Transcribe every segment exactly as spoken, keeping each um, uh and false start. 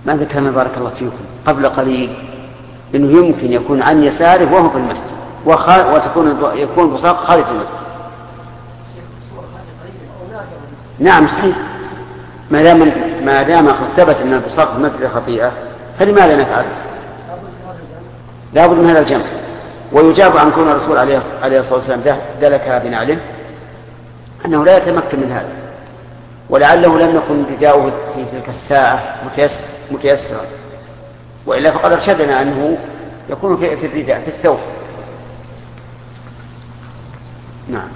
ما ذكرنا بارك الله فيكم قبل قليل إنه يمكن يكون عن يساره وهو في المسجد وتكون يكون البصاق خارج المسجد. نعم صحيح، ما دام ما دام قد ثبت أن البصاق في المسجد خطيئة فلماذا نفعل؟ لا بد من هذا الجمع. ويجاب عن كون الرسول عليه الصلاة والسلام دلك بنعله أنه لا يتمكن من هذا، ولعله لم يكن رداؤه في تلك الساعة متيسرا، وإلا فقد أرشدنا أنه يكون في الرداء في الثوب. نعم.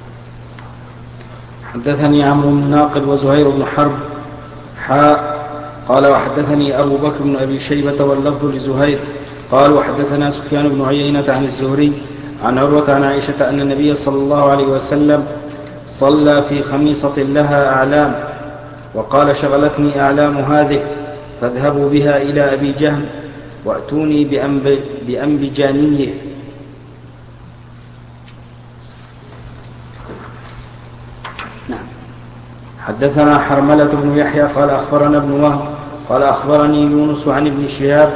حدثني عمرو بن ناقد وزهير بن حرب حاء قال وحدثني أبو بكر بن أبي شيبة واللفظ لزهير قال وحدثنا سفيان بن عيينة عن الزهري عن عروة عن عائشة أن النبي صلى الله عليه وسلم صلى في خميصة لها أعلام وقال شغلتني أعلام هذه فاذهبوا بها إلى أبي جهم وأتوني بأنبجانيه. نعم. حدثنا حرملة بن يحيى قال أخبرنا ابن وهب قال أخبرني يونس عن ابن شهاب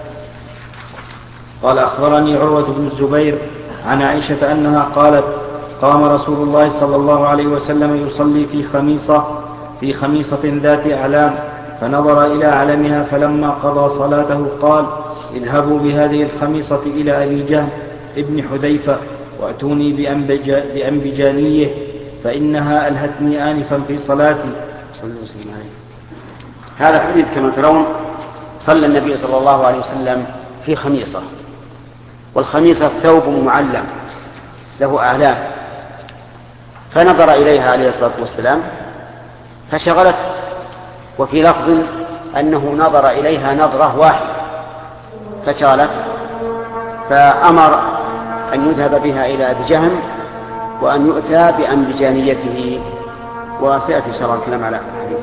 قال أخبرني عروة بن الزبير عن عائشة أنها قالت قام رسول الله صلى الله عليه وسلم يصلي في خميصة في خميصة ذات أعلام فنظر إلى علمها فلما قضى صلاته قال اذهبوا بهذه الخميصة إلى أبي جهم ابن حذيفة وأتوني بأنبجانيه فإنها ألهتني آنفا في صلاتي. هذا الحديث كما ترون صلى النبي صلى الله عليه وسلم في خميصة، والخميصة ثوب معلم له أعلام، فنظر إليها عليه الصلاة والسلام فشغلت، وفي لفظ أنه نظر إليها نظرة واحدة فشغلت، فأمر أن يذهب بها إلى أبي جهم وأن يؤتى بأنبجانيته، وسيأتي إن شاء الله الكلام على الحديث.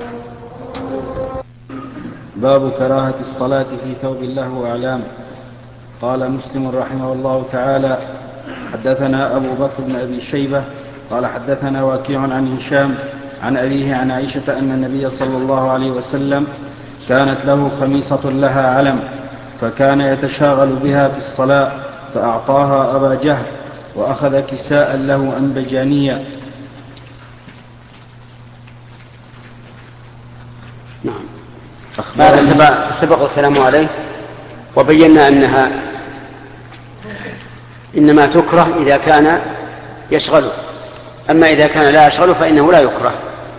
باب كراهة الصلاة في ثوب له أعلام. قال مسلم رحمه الله تعالى حدثنا أبو بكر بن أبي شيبة قال حدثنا وكيع عن هشام عن أبيه عن عائشة أن النبي صلى الله عليه وسلم كانت له خميصة لها علم فكان يتشاغل بها في الصلاة فأعطاها أبا جهل وأخذ كساء له أنبجانيا. نعم. هذا سبق الكلام عليه وبينا أنها إنما تكره إذا كان يشغله، أما إذا كان لا يشغله فإنه لا يكره.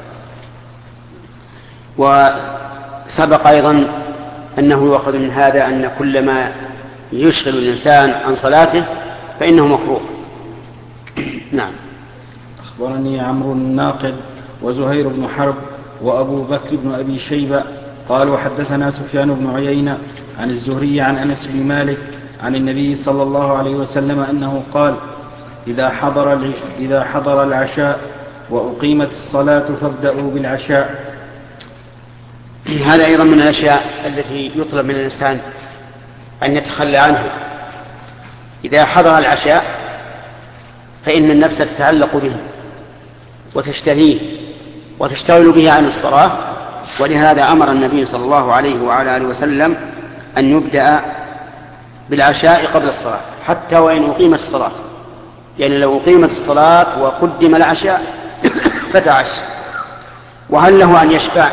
وسبق أيضا أنه يؤخذ من هذا أن كل ما يشغل الإنسان عن صلاته فإنه مكروه. نعم. أخبرني عمرو الناقد وزهير بن حرب وأبو بكر بن أبي شيبة قال وحدثنا سفيان بن عيينة عن الزهري عن أنس بن مالك عن النبي صلى الله عليه وسلم أنه قال إذا حضر, إذا حضر العشاء وأقيمت الصلاة فابدأوا بالعشاء. هذا أيضا من الأشياء التي يطلب من الإنسان أن يتخلى عنه. إذا حضر العشاء فإن النفس تتعلق به وتشتهيه وتشتغل به عن الصلاة، ولهذا أمر النبي صلى الله عليه وعلى آله وسلم أن يبدأ بالعشاء قبل الصلاة حتى وإن أقيمت الصلاة، يعني لو أقيمت الصلاة وقدم العشاء فتعشى. وهل له أن يشبع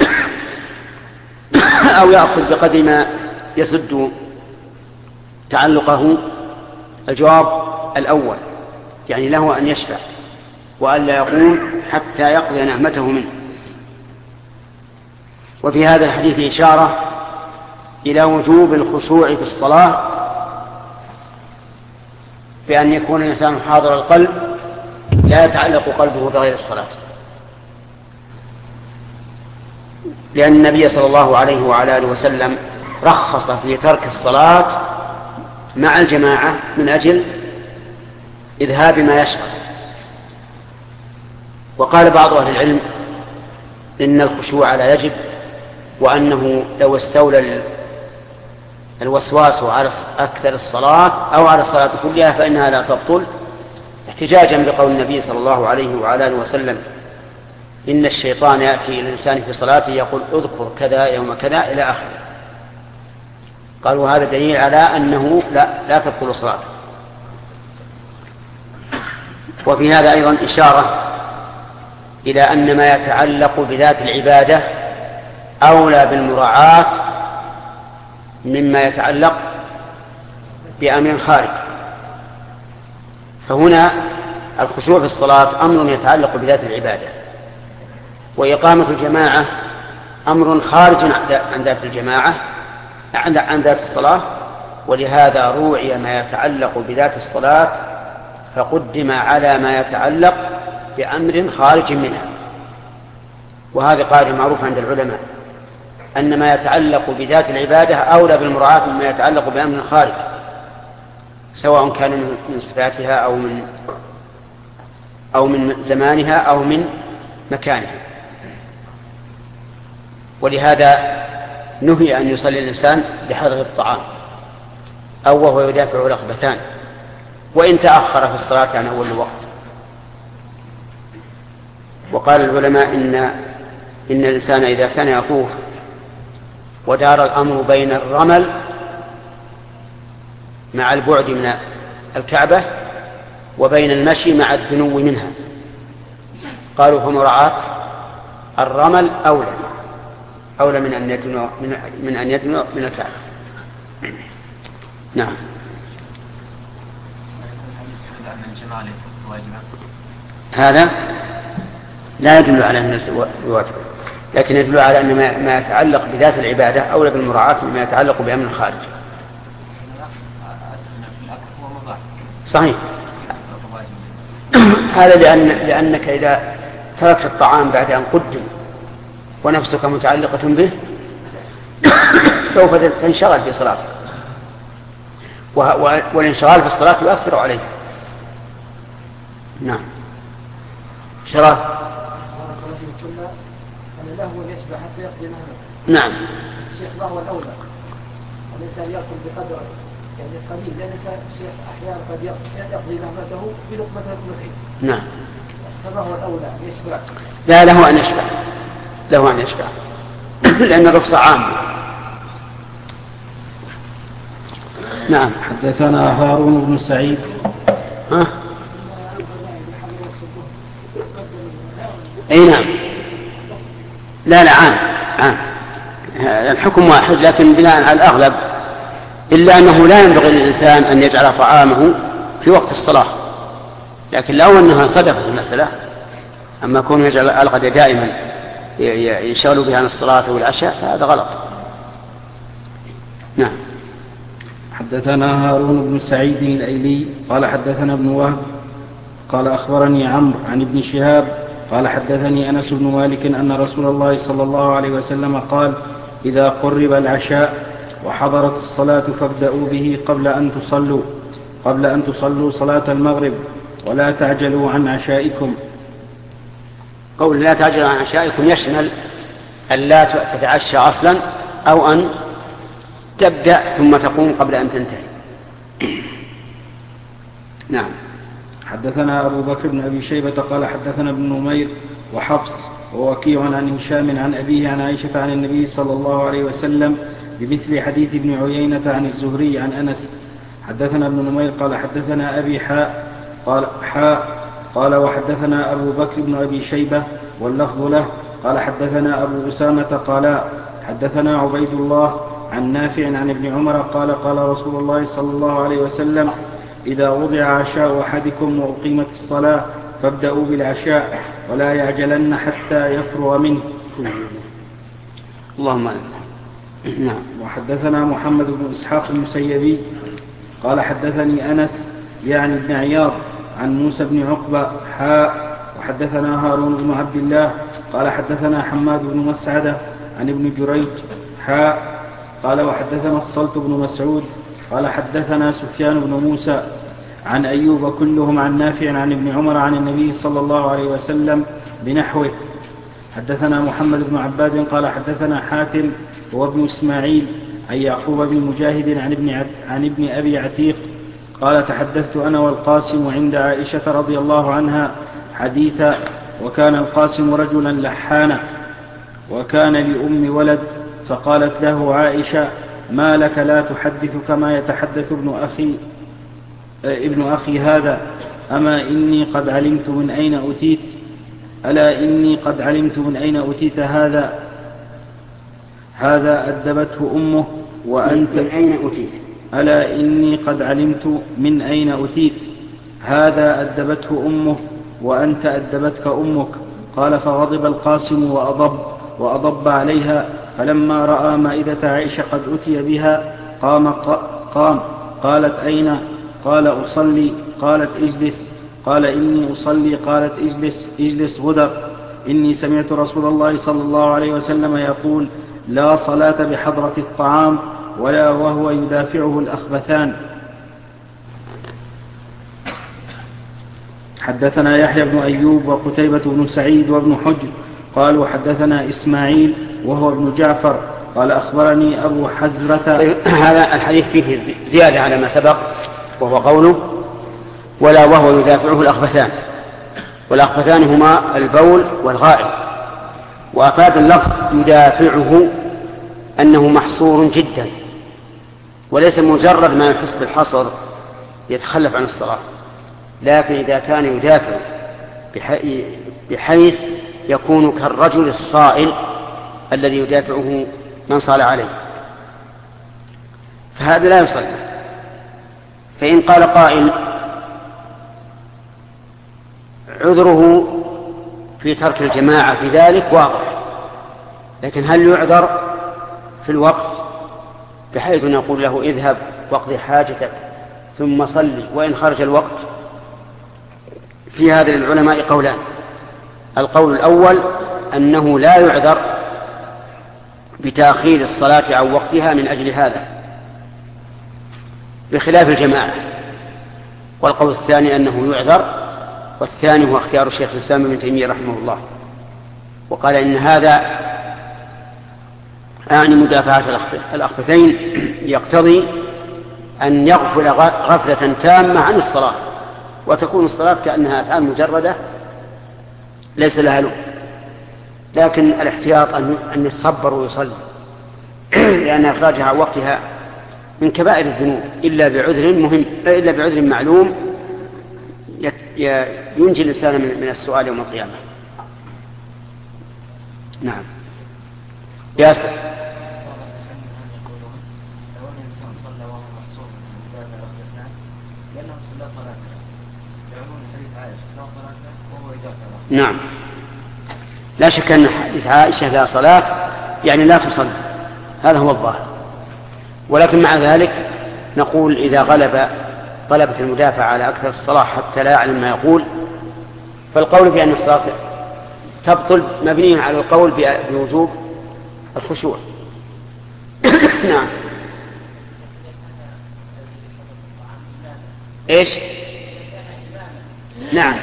أو يأخذ بقدر ما يسد تعلقه؟ الجواب الأول، يعني له أن يشبع وألا يقوم حتى يقضي نعمته منه. وفي هذا الحديث إشارة إلى وجوب الخشوع في الصلاة بأن يكون الإنسان حاضر القلب لا يتعلق قلبه بغير الصلاة، لأن النبي صلى الله عليه وعلى آله وسلم رخص في ترك الصلاة مع الجماعة من أجل إذهاب ما يشغل. وقال بعض أهل العلم إن الخشوع لا يجب، وأنه لو استولى الوسواس على أكثر الصلاة أو على الصلاة كلها فإنها لا تبطل، احتجاجا بقول النبي صلى الله عليه وعلى آله وسلم إن الشيطان يأتي إلى الإنسان في صلاته يقول اذكر كذا يوم كذا إلى آخره. قالوا هذا دليل على أنه لا, لا تبطل صلاته. وفي هذا أيضا إشارة إلى أن ما يتعلق بذات العبادة أولى بالمراعاة مما يتعلق بأمر خارج. فهنا الخشوع في الصلاة أمر يتعلق بذات العبادة، وإقامة الجماعة أمر خارج عن ذات الجماعة عن ذات الصلاة، ولهذا روعي ما يتعلق بذات الصلاة فقدم على ما يتعلق بأمر خارج منها. وهذا قاعدة معروفة عند العلماء أن ما يتعلق بذات العبادة أولى بالمراعاة مما يتعلق بأمر خارج، سواء كان من صفاتها أو من أو من زمانها أو من مكانها. ولهذا نهي أن يصلي الإنسان بحضر الطعام أو وهو يدافع رغبتان، وإن تأخر في الصلاة عن أول الوقت. وقال العلماء إن, إن الإنسان إذا كان يطوف ودار الأمر بين الرمل مع البعد من الكعبة وبين المشي مع الدنو منها، قالوا فمراعاة الرمل أولى أولى من أن يدنو من, من أن يدنو من الكعبة. نعم. هذا لا يدل على أن الواجب، لكن يدل على أن ما يتعلق بذات العبادة أولى بالمراعاة مما يتعلق بأمر خارج. صحيح. هذا لأن لأنك إذا تركت الطعام بعد أن قدم ونفسك متعلقة به سوف تنشغل في صلاتك، والانشغال في الصلاة يؤثر عليه. نعم. شرف. نعم. الشيخ ما هو الأولى؟ الإنسان يأكل بقدر يعني قليل، لأن الشيخ أحيانا قد يقضي نهمته بلقمة الرحيم. نعم. فما هو الأولى؟ يشبع؟ لا، له أن يشبع، له أن يشبع لأن الرخصة عامة. نعم. حدثنا هارون بن سعيد. ها؟ أي نعم. لا لا عام عام الحكم واحد، لكن بناء على الأغلب، إلا أنه لا ينبغي للإنسان أن يجعل طعامه في وقت الصلاة، لكن لو أنها صدفت المسألة، أما كون يجعل الغد دائما يشغل بها عن الصلاة والعشاء فهذا غلط. نعم. حدثنا هارون بن سعيد الأيلي قال حدثنا ابن وهب قال أخبرني عمرو عن ابن شهاب قال حدثني أنس بن مالك أن رسول الله صلى الله عليه وسلم قال إذا قرب العشاء وحضرت الصلاة فابدأوا به قبل أن تصلوا قبل أن تصلوا صلاة المغرب ولا تعجلوا عن عشائكم. قول لا تعجلوا عن عشائكم يشمل أن لا تتعشى أصلا أو أن تبدأ ثم تقوم قبل أن تنتهي. نعم. حدثنا أبو بكر بن أبي شيبة قال حدثنا ابن نمير وحفص ووكيع عن هشام عن أبيه عن عائشة عن النبي صلى الله عليه وسلم بمثل حديث ابن عيينة عن الزهري عن أنس. حدثنا ابن نمير قال حدثنا أبي حاء قال حاء قال وحدثنا أبو بكر بن أبي شيبة واللفظ له قال حدثنا أبو أسامة قال حدثنا عبيد الله عن نافع عن ابن عمر قال قال رسول الله صلى الله عليه وسلم إذا وضع عشاء أحدكم وأقيمت الصلاة فابدأوا بالعشاء ولا يعجلن حتى يفرغ منه. اللهم نعم. وحدثنا محمد بن إسحاق المسيبي قال حدثني أنس يعني ابن عياض عن موسى بن عقبة حاء وحدثنا هارون بن عبد الله قال حدثنا حماد بن مسعدة عن ابن جريج حاء قال وحدثنا الصلت بن مسعود قال حدثنا سفيان بن موسى عن أيوب كلهم عن نافع عن ابن عمر عن النبي صلى الله عليه وسلم بنحوه. حدثنا محمد بن عباد قال حدثنا حاتم وابن إسماعيل عن يعقوب بن مجاهد عن ابن, عب عن ابن أبي عتيق قال تحدثت أنا والقاسم عند عائشة رضي الله عنها حديثا وكان القاسم رجلا لحانا وكان لأم ولد، فقالت له عائشة: ما لك لا تحدث كما يتحدث ابن أخي, ابن أخي هذا؟ أما إني قد علمت من أين أتيت ألا إني قد علمت من أين أتيت هذا هذا أدبته أمه وأنت من أين أتيت ألا إني قد علمت من أين أتيت هذا أدبته أمه وأنت أدبتك أمك. قال: فغضب القاسم وأضب وأضب عليها، فلما رأى مائدة عائشة قد أتي بها قام, قام قالت: أين؟ قال: أصلي. قالت: اجلس. قال: إني أصلي. قالت: اجلس اجلس غدر. إني سمعت رسول الله صلى الله عليه وسلم يقول: لا صلاة بحضرة الطعام ولا وهو يدافعه الأخبثان. حدثنا يحيى بن أيوب وقتيبة بن سعيد وابن حجر قالوا: حدثنا إسماعيل وهو ابن جعفر قال: أخبرني أبو حزرة. هذا الحديث فيه زيادة على ما سبق، وهو قوله: ولا وهو يدافعه الأخبثان. والأخبثان هما البول والغائط. وأفاد اللفظ يدافعه أنه محصور جدا، وليس مجرد ما يحس بالحصر يتخلف عن الصلاة، لكن إذا كان يدافع بحيث يكون كالرجل الصائل الذي يدافعه من صال عليه، فهذا لا يصلي. فإن قال قائل: عذره في ترك الجماعة في ذلك واضح، لكن هل يعذر في الوقت بحيث نقول له: اذهب واقضي حاجتك ثم صلي وإن خرج الوقت؟ في هذا للعلماء قولان. القول الأول أنه لا يعذر بتأخير الصلاة عن وقتها من أجل هذا، بخلاف الجماعة. والقول الثاني أنه يعذر، والثاني هو اختيار الشيخ الإسلام ابن تيمية رحمه الله، وقال إن هذا أعني مدافعة الأخبثين يقتضي أن يغفل غفلة تامة عن الصلاة، وتكون الصلاة كأنها أفعال مجردة ليس لها لون. لكن الاحتياط أن يتصبر ويصلي لأن إخراجها عن وقتها من كبائر الذنوب إلا بعذر مهم إلا بعذر معلوم ينجي الإنسان من السؤال يوم القيامة. نعم. يا سلام. نعم، لا شك أن حديث عائشة لا صلاة يعني لا تصلي، هذا هو الظاهر. ولكن مع ذلك نقول إذا غلب طلبة المدافع على أكثر الصلاة حتى لا يعلم ما يقول، فالقول بأن الصلاة تبطل مبني على القول بوجوب الخشوع. نعم. إيش؟ نعم.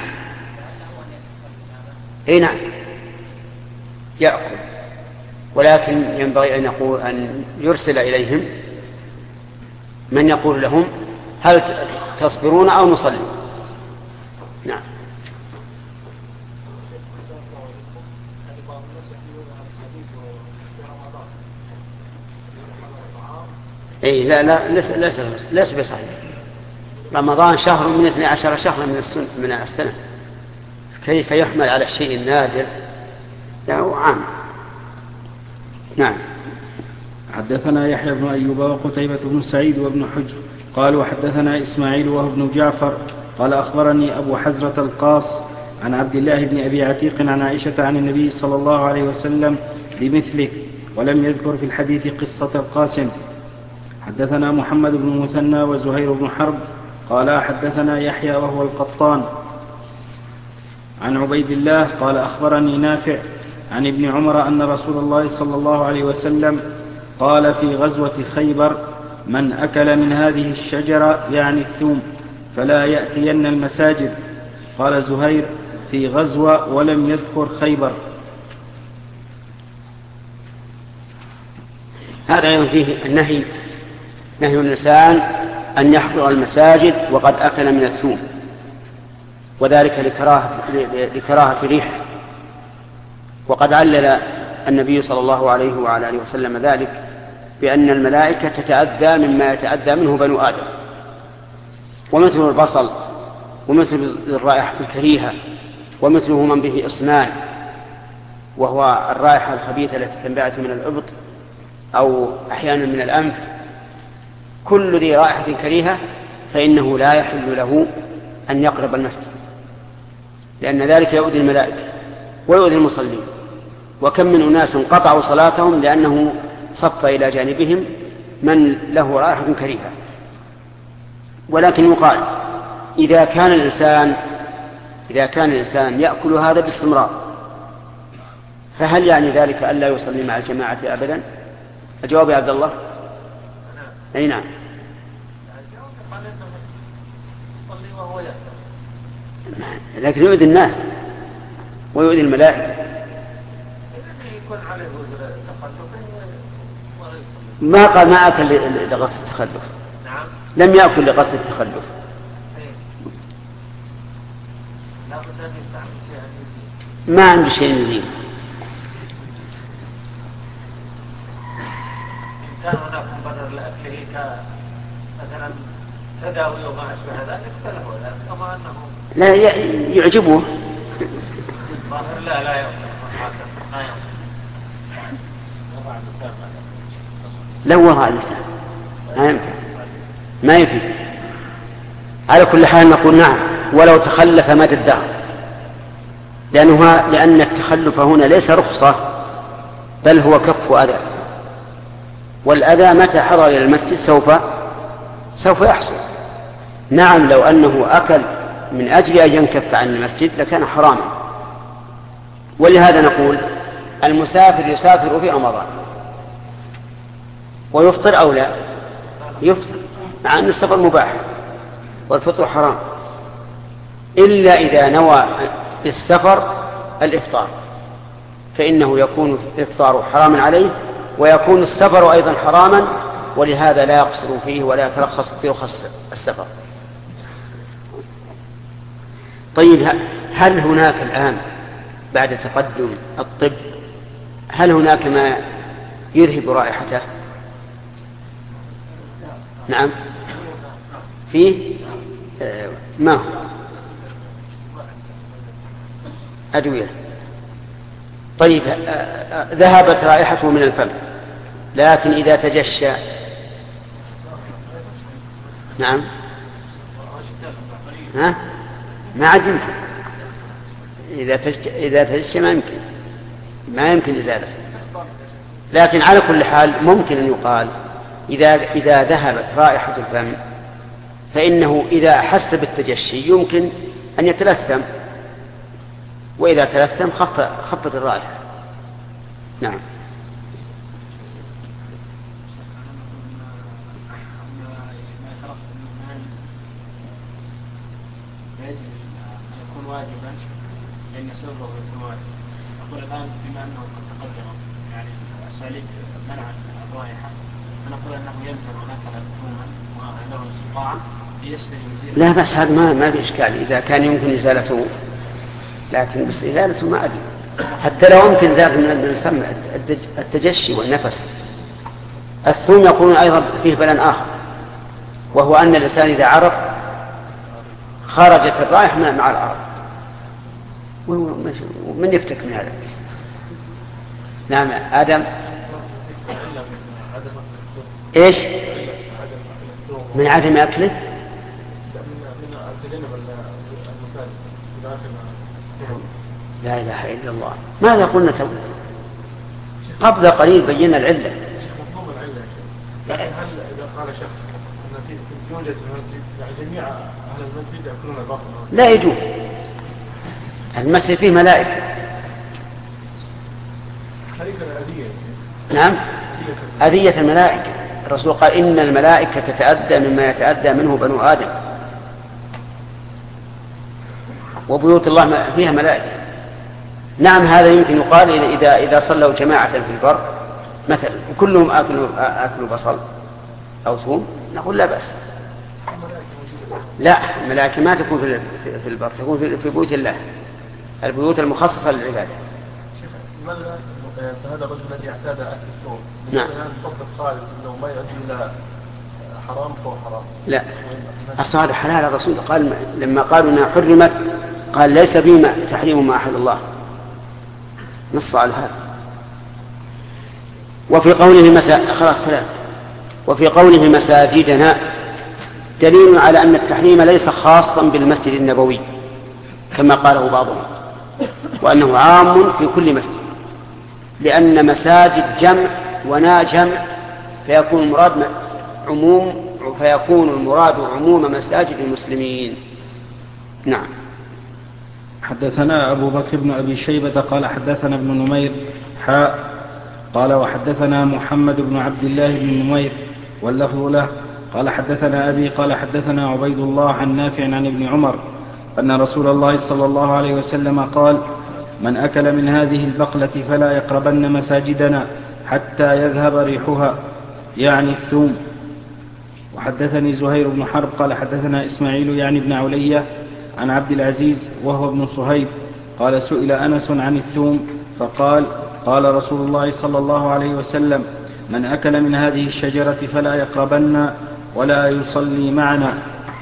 اي نعم يأكل، ولكن ينبغي أن يقول أن يرسل إليهم من يقول لهم: هل تصبرون أو نصلي؟ نعم. اي لا لا ليس ليس ليس بصحيح. رمضان شهر من اثني عشر شهرا من السنة من السنة، كيف يحمل على الشيء النادر؟ له عام. نعم. حدثنا يحيى بن أيوب وقتيبة بن سعيد وابن حجر قالوا: حدثنا إسماعيل وهو ابن جعفر قال: أخبرني أبو حزرة القاص عن عبد الله بن أبي عتيق عن عائشة عن النبي صلى الله عليه وسلم بمثله، ولم يذكر في الحديث قصة القاسم. حدثنا محمد بن مثنى وزهير بن حرب قال: حدثنا يحيى وهو القطان عن عبيد الله قال: أخبرني نافع عن ابن عمر أن رسول الله صلى الله عليه وسلم قال في غزوة خيبر: من أكل من هذه الشجرة يعني الثوم فلا يأتين المساجد. قال زهير: في غزوة ولم يذكر خيبر. هذا أيضا فيه النهي، نهي الإنسان أن يحضر المساجد وقد أكل من الثوم، وذلك لكراهة, لكراهة ريح وقد علل النبي صلى الله عليه وعلى آله وسلم ذلك بأن الملائكة تتأذى مما يتأذى منه بنو آدم، ومثل البصل ومثل الرائحة الكريهة ومثله من به إصنان وهو الرائحة الخبيثة التي تنبعث من الإبط أو أحيانا من الأنف، كل ذي رائحة كريهة فإنه لا يحل له أن يقرب المسجد، لأن ذلك يؤذي الملائكة ويؤذي المصلين. وكم من أناس قطعوا صلاتهم لأنه صف إلى جانبهم من له رائحة كريهة. ولكن يقال إذا كان الإنسان إذا كان الإنسان يأكل هذا باستمرار فهل يعني ذلك ألا يصلي مع الجماعة أبدا؟ الجواب يا عبد الله. أي نعم. لكن يؤذي الناس ويؤذي الملائكة. ما قال ما أكل لقصد التخلف، لم يأكل لقصد التخلف. ما عنده شيء نزيل. كان هناك مبرر لأكله كمثلا تداوي وما أشبه ذلك اختلفوا ذلك كما أنه لا يعجبه. لا لا يؤمن لا يؤمن لو وضع اللسان ما يمكن ما يفيد. على كل حال نقول نعم ولو تخلف مدى الدهر، لأنه لأن التخلف هنا ليس رخصة بل هو كف أذى، والأذى متى حضر إلى المسجد سوف سوف يحصل. نعم لو أنه أكل من أجل أن ينكف عن المسجد لكان حراما. ولهذا نقول المسافر يسافر في رمضان ويفطر أو لا يفطر، مع أن السفر مباح والفطر حرام، إلا إذا نوى بالسفر الإفطار فإنه يكون الإفطار حراما عليه ويكون السفر أيضا حراما، ولهذا لا يقصر فيه ولا يترخص في رخص السفر. طيب هل هناك الآن بعد تقدم الطب هل هناك ما يذهب رائحته؟ نعم فيه آه ما هو أدوية. طيب آه آه ذهبت رائحته من الفم، لكن إذا تجشى نعم ها ما عاد يمكن. إذا إذا تجشى ما يمكن ما يمكن إزالة. لكن على كل حال ممكن أن يقال إذا إذا ذهبت رائحة الفم فإنه إذا أحس بالتجشي يمكن أن يتلثم، وإذا تلثم خف خفت الرائحة. نعم. واجبا لأن سببه يكون واجب. أقول الآن بما أنه قد تقدم يعني أساليب منع الرائحة فنقول أنه يلزم هناك مفهوما وله استطاعة ليستلم. لا بس هذا ما ما في إشكال إذا كان يمكن إزالته، لكن بس إزالته ما أدري حتى لو يمكن زاد من الفم التجشي والنفس. الثوم يكون أيضا فيه بلان آخر، وهو أن الإنسان إذا عرق خرجت الرائحة مع العرق، ومن يفتك من هذا؟ نعم آدم. إيش من عدم أكله؟ لا إله إلا الله. ماذا قلنا تو قبل قليل بينا العلة. هل إذا قال شخص أن يوجد في المسجد يعني جميع أهل المسجد يأكلون البصل؟ لا يجوز. المسجد فيه ملائكة. نعم أذية الملائكة. الرسول قال إن الملائكة تتأذى مما يتأذى منه بنو آدم، وبيوت الله فيها ملائكة. نعم هذا يمكن يقال إذا إذا صلوا جماعة في البر مثلا وكلهم أكلوا أكلوا بصل أو ثوم نقول لا بأس. لا الملائكة ما تكون في في البر، تكون في بيوت الله، البيوت المخصصة للعبادة. أجملنا هذا الرجل الذي اعتاد أكل الثوم نعم نطبق قاعدة أنه ما يؤدي إلى حرام فهو حرام. لا أصل هذا حلال. الرسول قال لما قالوا أنها حرمت قال ليس بما تحريم ما أحل الله، نص على هذا. وفي قوله مسا... خلاص ثلاث. وفي قوله مساجدنا دليل على أن التحريم ليس خاصا بالمسجد النبوي كما قاله بعضهم، وأنه عام في كل مسجد، لأن مساجد جمع ونا جمع فيكون المراد عموم فيكون المراد عموم مساجد المسلمين. نعم. حدثنا أبو بكر بن أبي شيبة قال حدثنا ابن نمير حاء قال وحدثنا محمد بن عبد الله بن نمير واللفظ له قال حدثنا أبي قال حدثنا عبيد الله عن نافع عن ابن عمر أن رسول الله صلى الله عليه وسلم قال من أكل من هذه البقلة فلا يقربن مساجدنا حتى يذهب ريحها، يعني الثوم. وحدثني زهير بن حرب قال حدثنا إسماعيل يعني ابن علية عن عبد العزيز وهو ابن صهيب قال سئل أنس عن الثوم فقال قال رسول الله صلى الله عليه وسلم من أكل من هذه الشجرة فلا يقربن ولا يصلي معنا.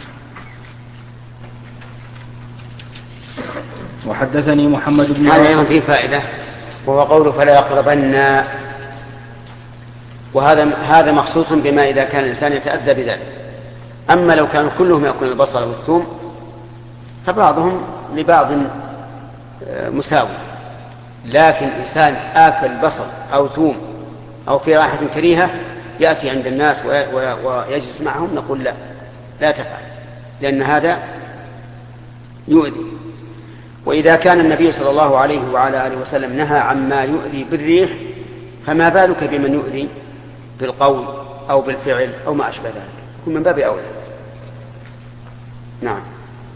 وحدثني محمد بن هذا أيضا فيه فائدة، وهو قوله فلا يقربن، وهذا هذا مخصوص بما إذا كان الإنسان يتأذى بذلك. أما لو كانوا كلهم يأكلون البصل والثوم فبعضهم لبعض مساوي، لكن إنسان آكل بصل أو ثوم أو في رائحة كريهة يأتي عند الناس ويجلس معهم نقول لا لا تفعل، لأن هذا يؤذي. وإذا كان النبي صلى الله عليه وعلى آله وسلم نهى عما يؤذي بالريح فما بالك بمن يؤذي بالقول أو بالفعل أو ما أشبه ذلك، يكون من باب أولى. نعم.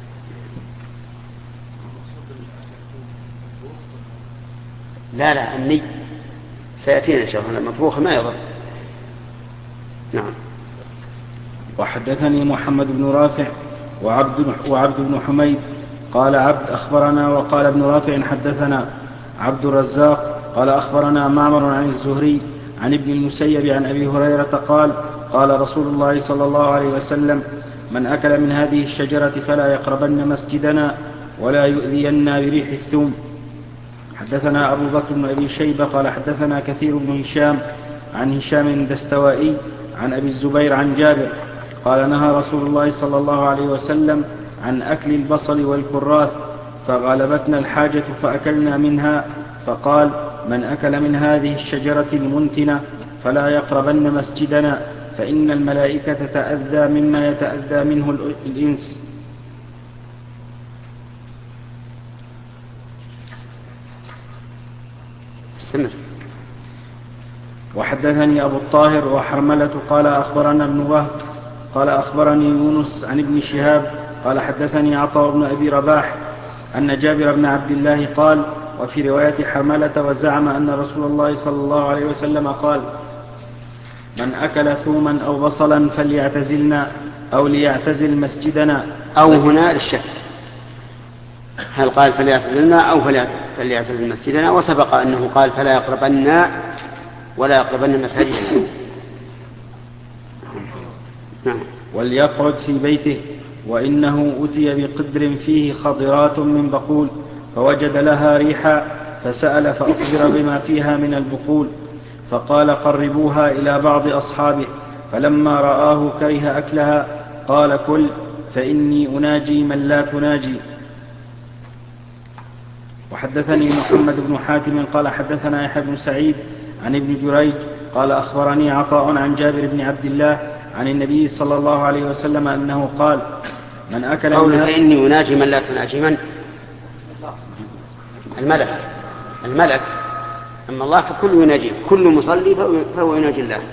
لا لا الني سيأتينا إن شاء الله، المطبوخ ما يضر. نعم. وحدثني محمد بن رافع وعبد, وعبد بن حميد قال عبد أخبرنا وقال ابن رافع حدثنا عبد الرزاق قال أخبرنا معمر عن الزهري عن ابن المسيب عن أبي هريرة قال قال رسول الله صلى الله عليه وسلم من أكل من هذه الشجرة فلا يقربن مسجدنا ولا يؤذينا بريح الثوم. حدثنا أبو بكر بن أبي شيبة قال حدثنا كثير بن هشام عن هشام الدستوائي عن أبي الزبير عن جابر قال نهى رسول الله صلى الله عليه وسلم عن أكل البصل والكراث فغلبتنا الحاجة فأكلنا منها، فقال من أكل من هذه الشجرة المنتنة فلا يقربن مسجدنا فإن الملائكة تتأذى مما يتأذى منه الإنس. استمر. وحدثني أبو الطاهر وحرملة قال أخبرنا ابن وهب قال أخبرني يونس عن ابن شهاب قال حدثني عطاء بن أبي رباح أن جابر بن عبد الله قال وفي رواية حرملة وزعم أن رسول الله صلى الله عليه وسلم قال من أكل ثوما أو بصلا فليعتزلنا أو ليعتزل مسجدنا. أو هنا للشك، هل قال فليعتزلنا أو فليعتزل مسجدنا؟ وسبق أنه قال فلا يقربن ولا يقربن مساجدنا. نعم. وليقعد في بيته وإنه أتي بقدر فيه خضرات من بقول فوجد لها ريحا فسأل فأخبر بما فيها من البقول فقال قربوها إلى بعض أصحابه فلما رآه كره أكلها قال كل فإني أناجي من لا تناجي. وحدثني محمد بن حاتم قال حدثنا يحيى بن سعيد عن ابن جريج قال أخبرني عطاء عن جابر بن عبد الله عن النبي صلى الله عليه وسلم أنه قال من أكل قول فإني أناجي من لا تناجي من؟ الملك. الملك أما الله فكل يناجي، كل مصلي فهو يناجي الله.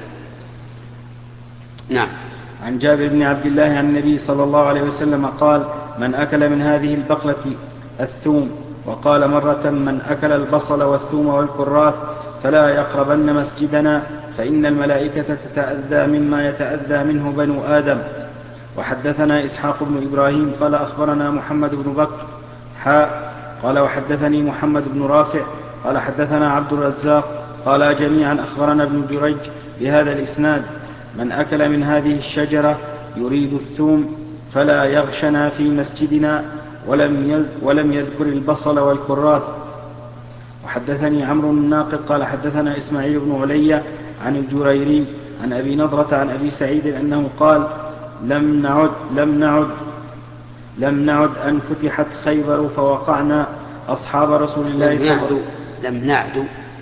نعم. عن جابر بن عبد الله عن النبي صلى الله عليه وسلم قال من أكل من هذه البقلة الثوم، وقال مرة من أكل البصل والثوم والكراث فلا يقربن مسجدنا فإن الملائكة تتأذى مما يتأذى منه بنو آدم. وحدثنا إسحاق بن إبراهيم قال أخبرنا محمد بن بكر حاء قال وحدثني محمد بن رافع قال حدثنا عبد الرزاق قال جميعا أخبرنا ابن جريج بهذا الإسناد: من أكل من هذه الشجرة يريد الثوم فلا يغشنا في مسجدنا، ولم ولم يذكر البصل والكراث. وحدثني عمرو الناقد قال حدثنا إسماعيل بن علي عن الجريري عن أبي نضرة عن أبي سعيد أنه قال: لم نعد لم نعد لم نعد أن فتحت خيبر فوقعنا أصحاب رسول الله صلى الله عليه وسلم. لم نعد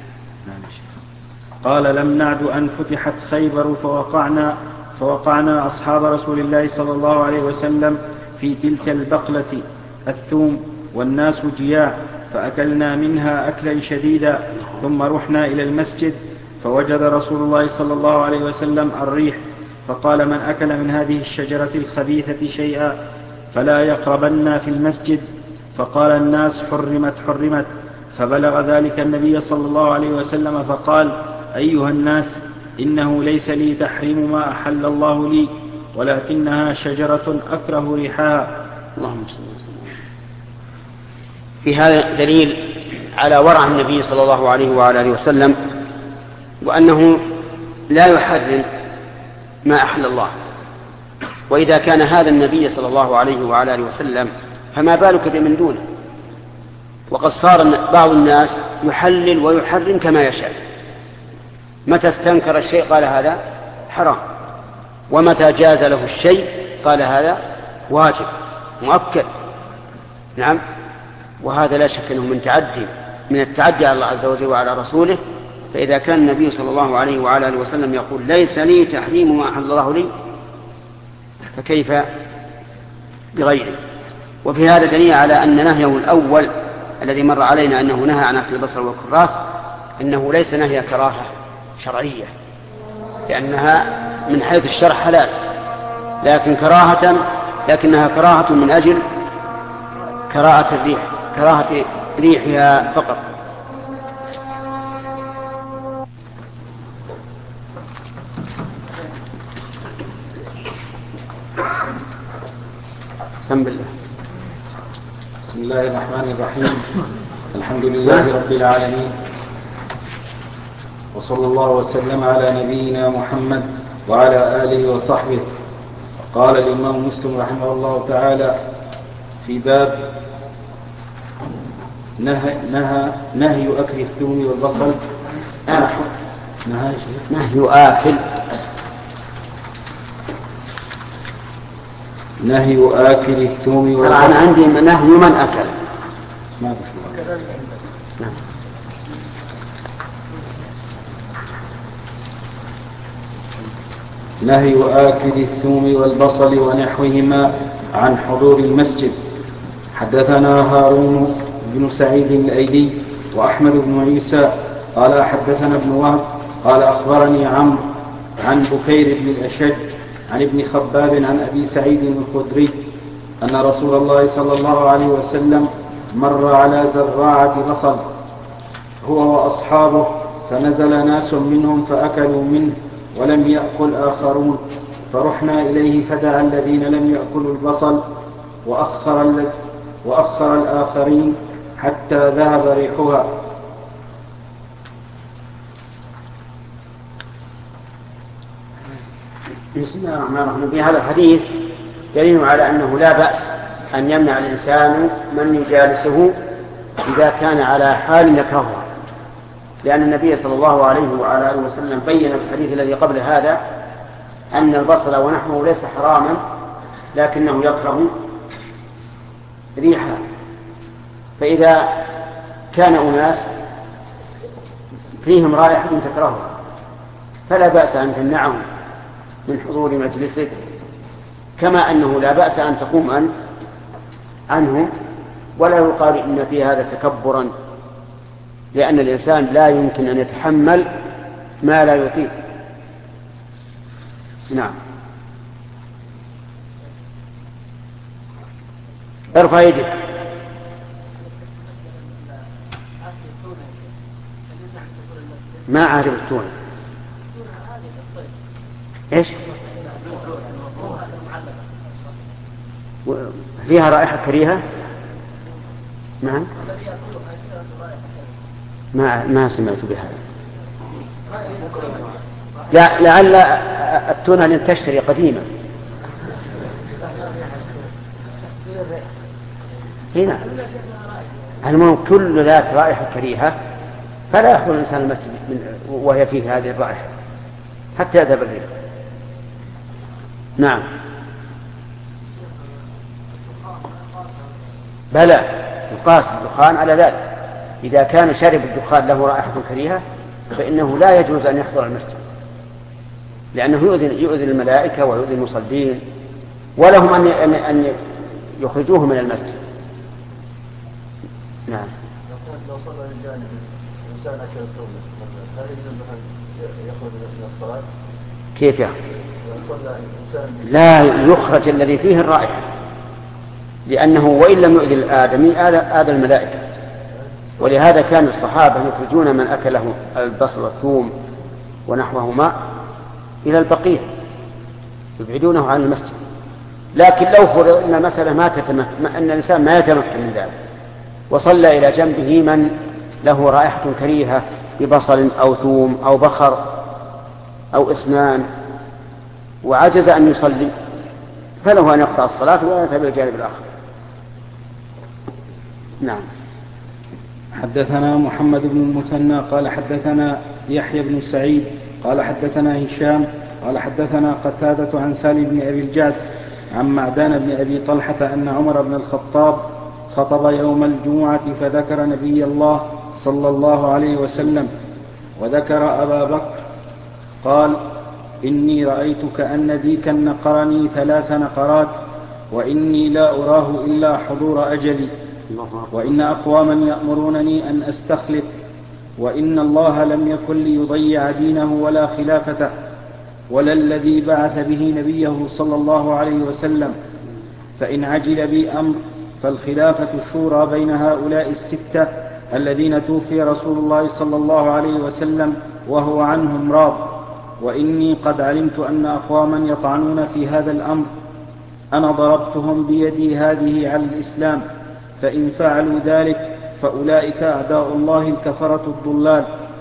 قال: لم نعد أن فتحت خيبر فوقعنا فوقعنا أصحاب رسول الله صلى الله عليه وسلم في تلك البقلة الثوم والناس جياع، فأكلنا منها أكلا شديدا، ثم رحنا إلى المسجد فوجد رسول الله صلى الله عليه وسلم الريح، فقال: من أكل من هذه الشجرة الخبيثة شيئا فلا يقربن في المسجد. فقال الناس: حرمت حرمت. فبلغ ذلك النبي صلى الله عليه وسلم فقال: أيها الناس، إنه ليس لي تحريم ما أحل الله لي، ولكنها شجرة أكره ريحها. اللهم صل وسلم. في هذا دليل على ورع النبي صلى الله عليه وعلى آله وسلم، وأنه لا يحرم ما أحل الله. وإذا كان هذا النبي صلى الله عليه وعلى آله وسلم فما بالك بمن دونه؟ وقد صار بعض الناس يحلل ويحرم كما يشاء، متى استنكر الشيء قال هذا حرام، ومتى جاز له الشيء قال هذا واجب مؤكد. نعم، وهذا لا شك أنه من تعدي من التعدي على الله عز وجل وعلى رسوله. فإذا كان النبي صلى الله عليه وعلى آله وسلم يقول: ليس لي تحريم ما أحل الله لي، فكيف بغيره؟ وفي هذا دليل على أن نهيه الأول الذي مر علينا أنه نهى عن أكل البصل والكراث أنه ليس نهي كراهة شرعية، لأنها من حيث الشرع حلال، لكن كراهة لكنها كراهة من أجل كراهة الريح كراهة ريحها فقط. بسم الله. بسم الله الرحمن الرحيم. الحمد لله رب العالمين، وصلى الله وسلم على نبينا محمد وعلى آله وصحبه. قال الإمام مسلم رحمه الله تعالى في باب نهي, نهى نهي أكل الثوم والبصل. نهي, نهي آكل نهي آكل الثوم والبصل. أنا عندي نهي من أكل. ما نعم. نهي آكل الثوم والبصل ونحوهما عن حضور المسجد. حدثنا هارون بن سعيد الأيدي وأحمد بن عيسى قال حدثنا ابن وهب قال أخبرني عمرو عن بكير بن الأشج عن ابن خباب عن أبي سعيد الخدري أن رسول الله صلى الله عليه وسلم مر على زراعة بصل هو وأصحابه، فنزل ناس منهم فأكلوا منه ولم يأكل آخرون، فرحنا إليه فدعا الذين لم يأكلوا البصل وأخر, وأخر الآخرين حتى ذهب ريحها. بسم الله الرحمن الرحيم. في هذا الحديث دليل على أنه لا بأس أن يمنع الإنسان من يجالسه إذا كان على حال يكرهها، لأن النبي صلى الله عليه وعلى آله وسلم بين في الحديث الذي قبل هذا أن البصل ونحوه ليس حراما لكنه يكره ريحها. فإذا كان أناس فيهم رائحة تكرهها فلا بأس أن تمنعهم من حضور مجلسك، كما أنه لا بأس أن تقوم أنت عنه، ولا يقال إن في هذا تكبرا، لأن الإنسان لا يمكن أن يتحمل ما لا يطيق. نعم. ارفع يدك. ما أعرف التونة. إيش؟ فيها رائحة كريهة. نعم. ما ما سمعت بهذا. لا لعل التونة لن تشتري قديمة. هنا المهم كل ذات رائحة كريهة فلا يدخل الإنسان المسجد وهي فيه هذه الرائحة حتى يذهب الريح. نعم بلى يقاس الدخان على ذلك. إذا كان شرب الدخان له رائحة كريهة فإنه لا يجوز أن يحضر المسجد لأنه يؤذي يؤذي الملائكة ويؤذي المصلين ولهم أن أن يخرجوه من المسجد. نعم. لو صلى الجانب الإنسان أكل الثوم هل يجوز أن يخرج من الصلاة؟ كيف يخرج؟ لو صلى الإنسان لا يخرج الذي فيه الرائحة لأنه وإن لم يؤذي الآدمي آذى الملائكة. ولهذا كان الصحابة يخرجون من أكله البصل والثوم ونحوهما إلى البقيع يبعدونه عن المسجد. لكن لو فرض أن المسألة ما تتمكن أن الإنسان ما يتمكن من ذلك وصلى إلى جنبه من له رائحة كريهة ببصل أو ثوم أو بخر أو إسنان وعجز أن يصلي فله أن يقطع الصلاة ويذهب إلى الجانب الآخر. نعم. حدثنا محمد بن المثنى قال حدثنا يحيى بن سعيد قال حدثنا هشام قال حدثنا قتادة عن سالم بن أبي الجعد عن معدان بن أبي طلحة أن عمر بن الخطاب خطب يوم الجمعة فذكر نبي الله صلى الله عليه وسلم وذكر أبا بكر قال إني رأيت كأن ديكا نقرني ثلاث نقرات وإني لا أراه إلا حضور أجلي وإن أقواما يأمرونني أن أستخلف وإن الله لم يكن ليضيع دينه ولا خلافته ولا الذي بعث به نبيه صلى الله عليه وسلم فإن عجل بي أمر فالخلافة الشورى بين هؤلاء الستة الذين توفي رسول الله صلى الله عليه وسلم وهو عنهم راض وإني قد علمت أن أقواما يطعنون في هذا الأمر أنا ضربتهم بيدي هذه على الإسلام فإن فعلوا ذلك فأولئك أعداء الله الكفرة الضلال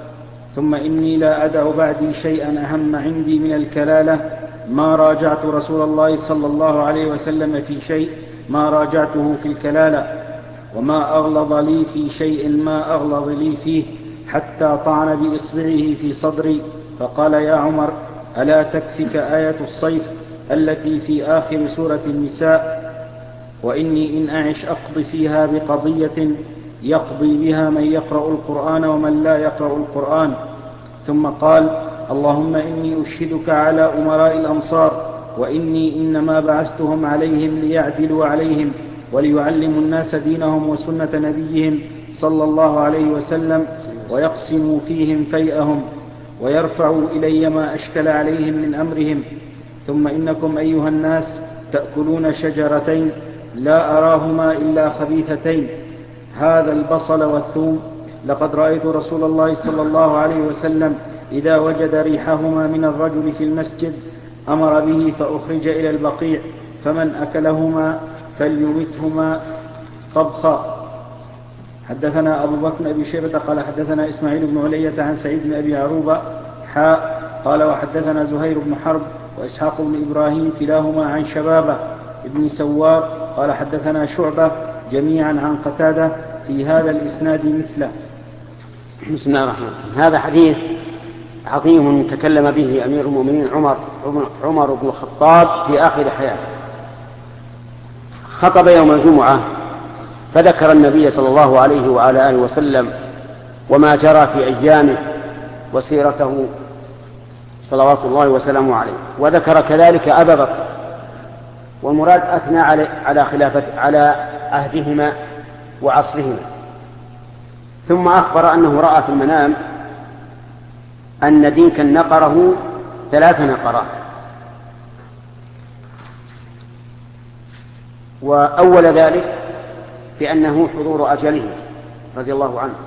ثم إني لا أدع بعدي شيئا أهم عندي من الكلالة ما راجعت رسول الله صلى الله عليه وسلم في شيء ما راجعته في الكلالة وما أغلظ لي في شيء ما أغلظ لي فيه حتى طعن بإصبعه في صدري فقال يا عمر ألا تكفك آية الصيف التي في آخر سورة النساء وإني إن أعش أقضي فيها بقضية يقضي بها من يقرأ القرآن ومن لا يقرأ القرآن ثم قال اللهم إني أشهدك على أمراء الأمصار وإني إنما بعثتهم عليهم ليعدلوا عليهم وليعلموا الناس دينهم وسنة نبيهم صلى الله عليه وسلم ويقسموا فيهم فيئهم ويرفعوا إلي ما أشكل عليهم من أمرهم ثم إنكم أيها الناس تأكلون شجرتين لا أراهما إلا خبيثتين هذا البصل والثوم لقد رأيت رسول الله صلى الله عليه وسلم إذا وجد ريحهما من الرجل في المسجد أمر به فأخرج إلى البقيع فمن أكلهما فليمثهما طبخا. حدثنا أبو بكر بن أبي شيبة قال حدثنا إسماعيل بن علية عن سعيد بن أبي عروبة حاء قال وحدثنا زهير بن حرب وإسحاق بن إبراهيم كلاهما عن شبابة ابن سوار قال حدثنا شعبة جميعا عن قتادة في هذا الإسناد مثله. بسم الله الرحمن الرحيم. هذا حديث عظيم تكلم به أمير المؤمنين عمر عمر بن الخطاب في آخر حياته. خطب يوم الجمعة فذكر النبي صلى الله عليه وعلى آله وسلم وما جرى في أيامه وسيرته صلوات الله وسلامه عليه وذكر كذلك أبا بكر والمراد أثنى على خلافة على عهدهما وعصرهما ثم أخبر أنه رأى في المنام أن ديكا نقره ثلاث نقرات وأول ذلك بأنه حضور أجله رضي الله عنه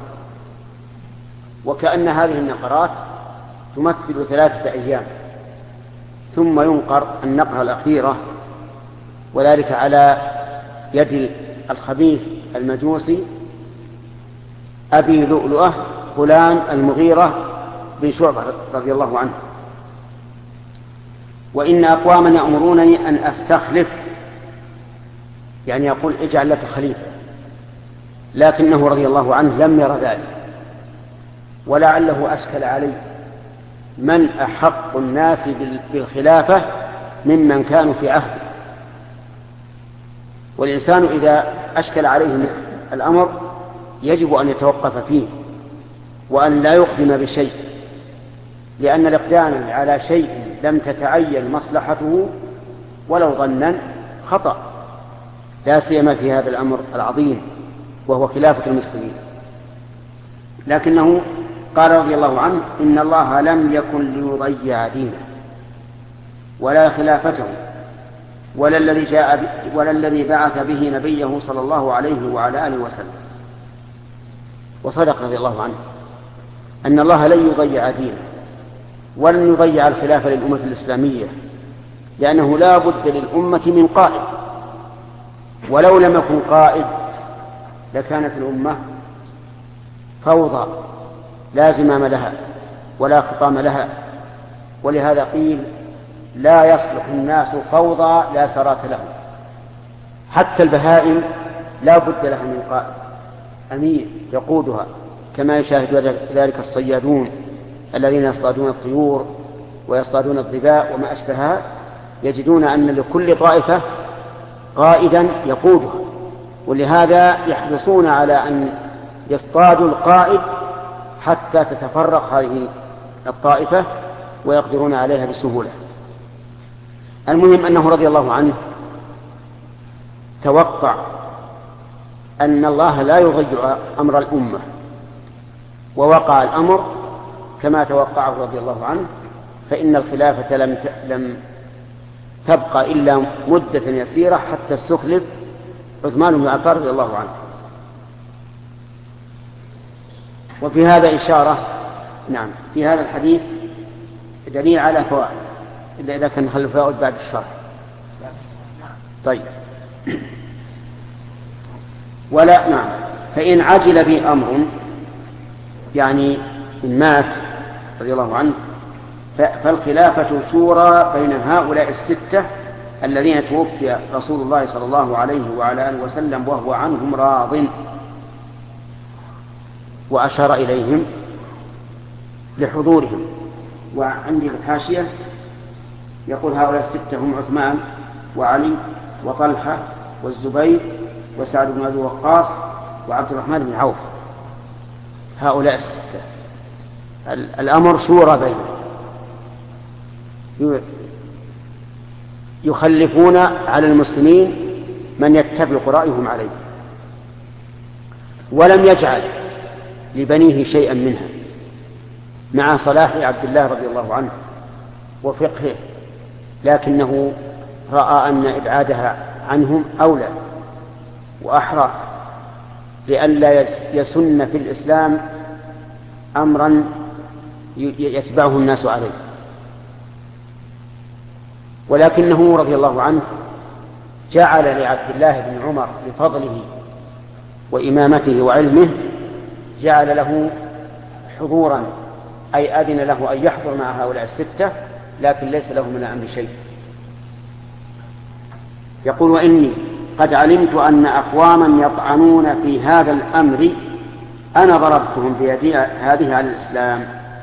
وكأن هذه النقرات تمثل ثلاثة أيام ثم ينقر النقرة الأخيرة وذلك على يد الخبيث المجوسي أبي لؤلؤة فلان المغيرة بن شعبة رضي الله عنه: وإن أقواما يأمرونني أن أستخلف، يعني يقول اجعل لك خليفة، لكنه رضي الله عنه لم ير ذلك، ولعله أشكل عليه من أحق الناس بالخلافة ممن كانوا في عهده. والإنسان إذا أشكل عليه الأمر يجب أن يتوقف فيه وأن لا يقدم بشيء، لأن الإقدام على شيء لم تتعين مصلحته ولو ظنا خطأ، لا سيما في هذا الأمر العظيم وهو خلافة المسلمين. لكنه قال رضي الله عنه: إن الله لم يكن ليضيع دينه ولا خلافته ولا الذي جاء ولا الذي بعث به نبيه صلى الله عليه وعلى آله وسلم. وصدق رضي الله عنه أن الله لن يضيع دينه ولن يضيع الخلافة للأمة الإسلامية، لأنه لا بد للأمة من قائد، ولو لم يكن قائد لكانت الأمة فوضى لا زمام لها ولا خطام لها. ولهذا قيل: لا يصلح الناس فوضى لا سرات لهم. حتى البهائم لا بد لها من قائد أمير يقودها، كما يشاهد ذلك الصيادون الذين يصطادون الطيور ويصطادون الظباء وما أشبهها، يجدون أن لكل طائفة قائدا يقودها، ولهذا يحرصون على أن يصطادوا القائد حتى تتفرق هذه الطائفة ويقدرون عليها بسهولة. المهم أنه رضي الله عنه توقع أن الله لا يضيع أمر الأمة، ووقع الأمر كما توقعه رضي الله عنه، فإن الخلافة لم لم تبقى إلا مدة يسيرة حتى استخلف عثمان بن عفان رضي الله عنه. وفي هذا إشارة، نعم، في هذا الحديث دليل على فوائد، إلا إذا كان نخلي فوائد بعد الشرح. طيب. ولا نعم فإن عجل بي أمر، يعني إن مات رضي الله عنه، فالخلافة شورى بين هؤلاء الستة الذين توفي رسول الله صلى الله عليه وعلى آله وسلم وهو عنهم راض. وأشار إليهم لحضورهم. وعندي الحاشية يقول: هؤلاء الستة هم عثمان وعلي وطلحة والزبير وسعد بن أبي وقاص وعبد الرحمن بن عوف. هؤلاء الستة الأمر شورى بينهم، يخلفون على المسلمين من يتفق رأيهم عليه، ولم يجعل لبنيه شيئا منها، مع صلاح عبد الله رضي الله عنه وفقهه، لكنه رأى أن إبعادها عنهم أولى وأحرى، لئلا يسن في الإسلام أمرا يتبعه الناس عليه. ولكنه رضي الله عنه جعل لعبد الله بن عمر بفضله وإمامته وعلمه جعل له حضورا، أي أذن له أن يحضر مع هؤلاء الستة، لكن ليس له من الأمر شيء. يقول: وإني قد علمت أن أقواما يطعنون في هذا الأمر أنا ضربتهم بيدي هذه على الإسلام،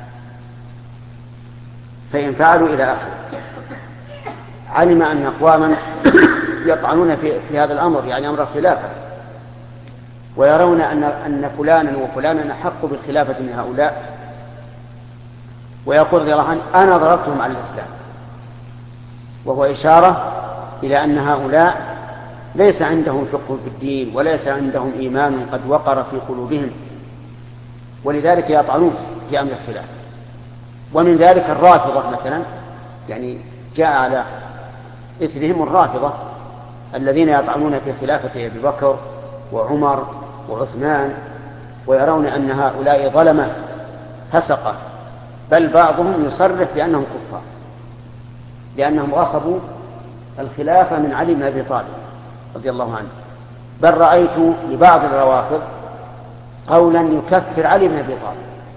فإن فعلوا إلى آخره. علم أن أقواما يطعنون في, في هذا الأمر، يعني أمر الخلافة، ويرون أن, أن فلانا وفلانا أحق بالخلافة من هؤلاء، ويقول رضي الله عنه: أنا ضربتهم على الإسلام، وهو إشارة إلى أن هؤلاء ليس عندهم فقه في الدين وليس عندهم إيمان قد وقر في قلوبهم، ولذلك يطعنون في أمر الخلافة. ومن ذلك الرافضة مثلا، يعني جاء على إثرهم الرافضة الذين يطعنون في خلافة أبي بكر وعمر وعثمان، ويرون أن هؤلاء ظلمة فسقة، بل بعضهم يصرح بأنهم كفار لأنهم غصبوا الخلافة من علي بن أبي طالب رضي الله عنه. بل رأيت لبعض الروافض قولا يكفر علي بن أبي طالب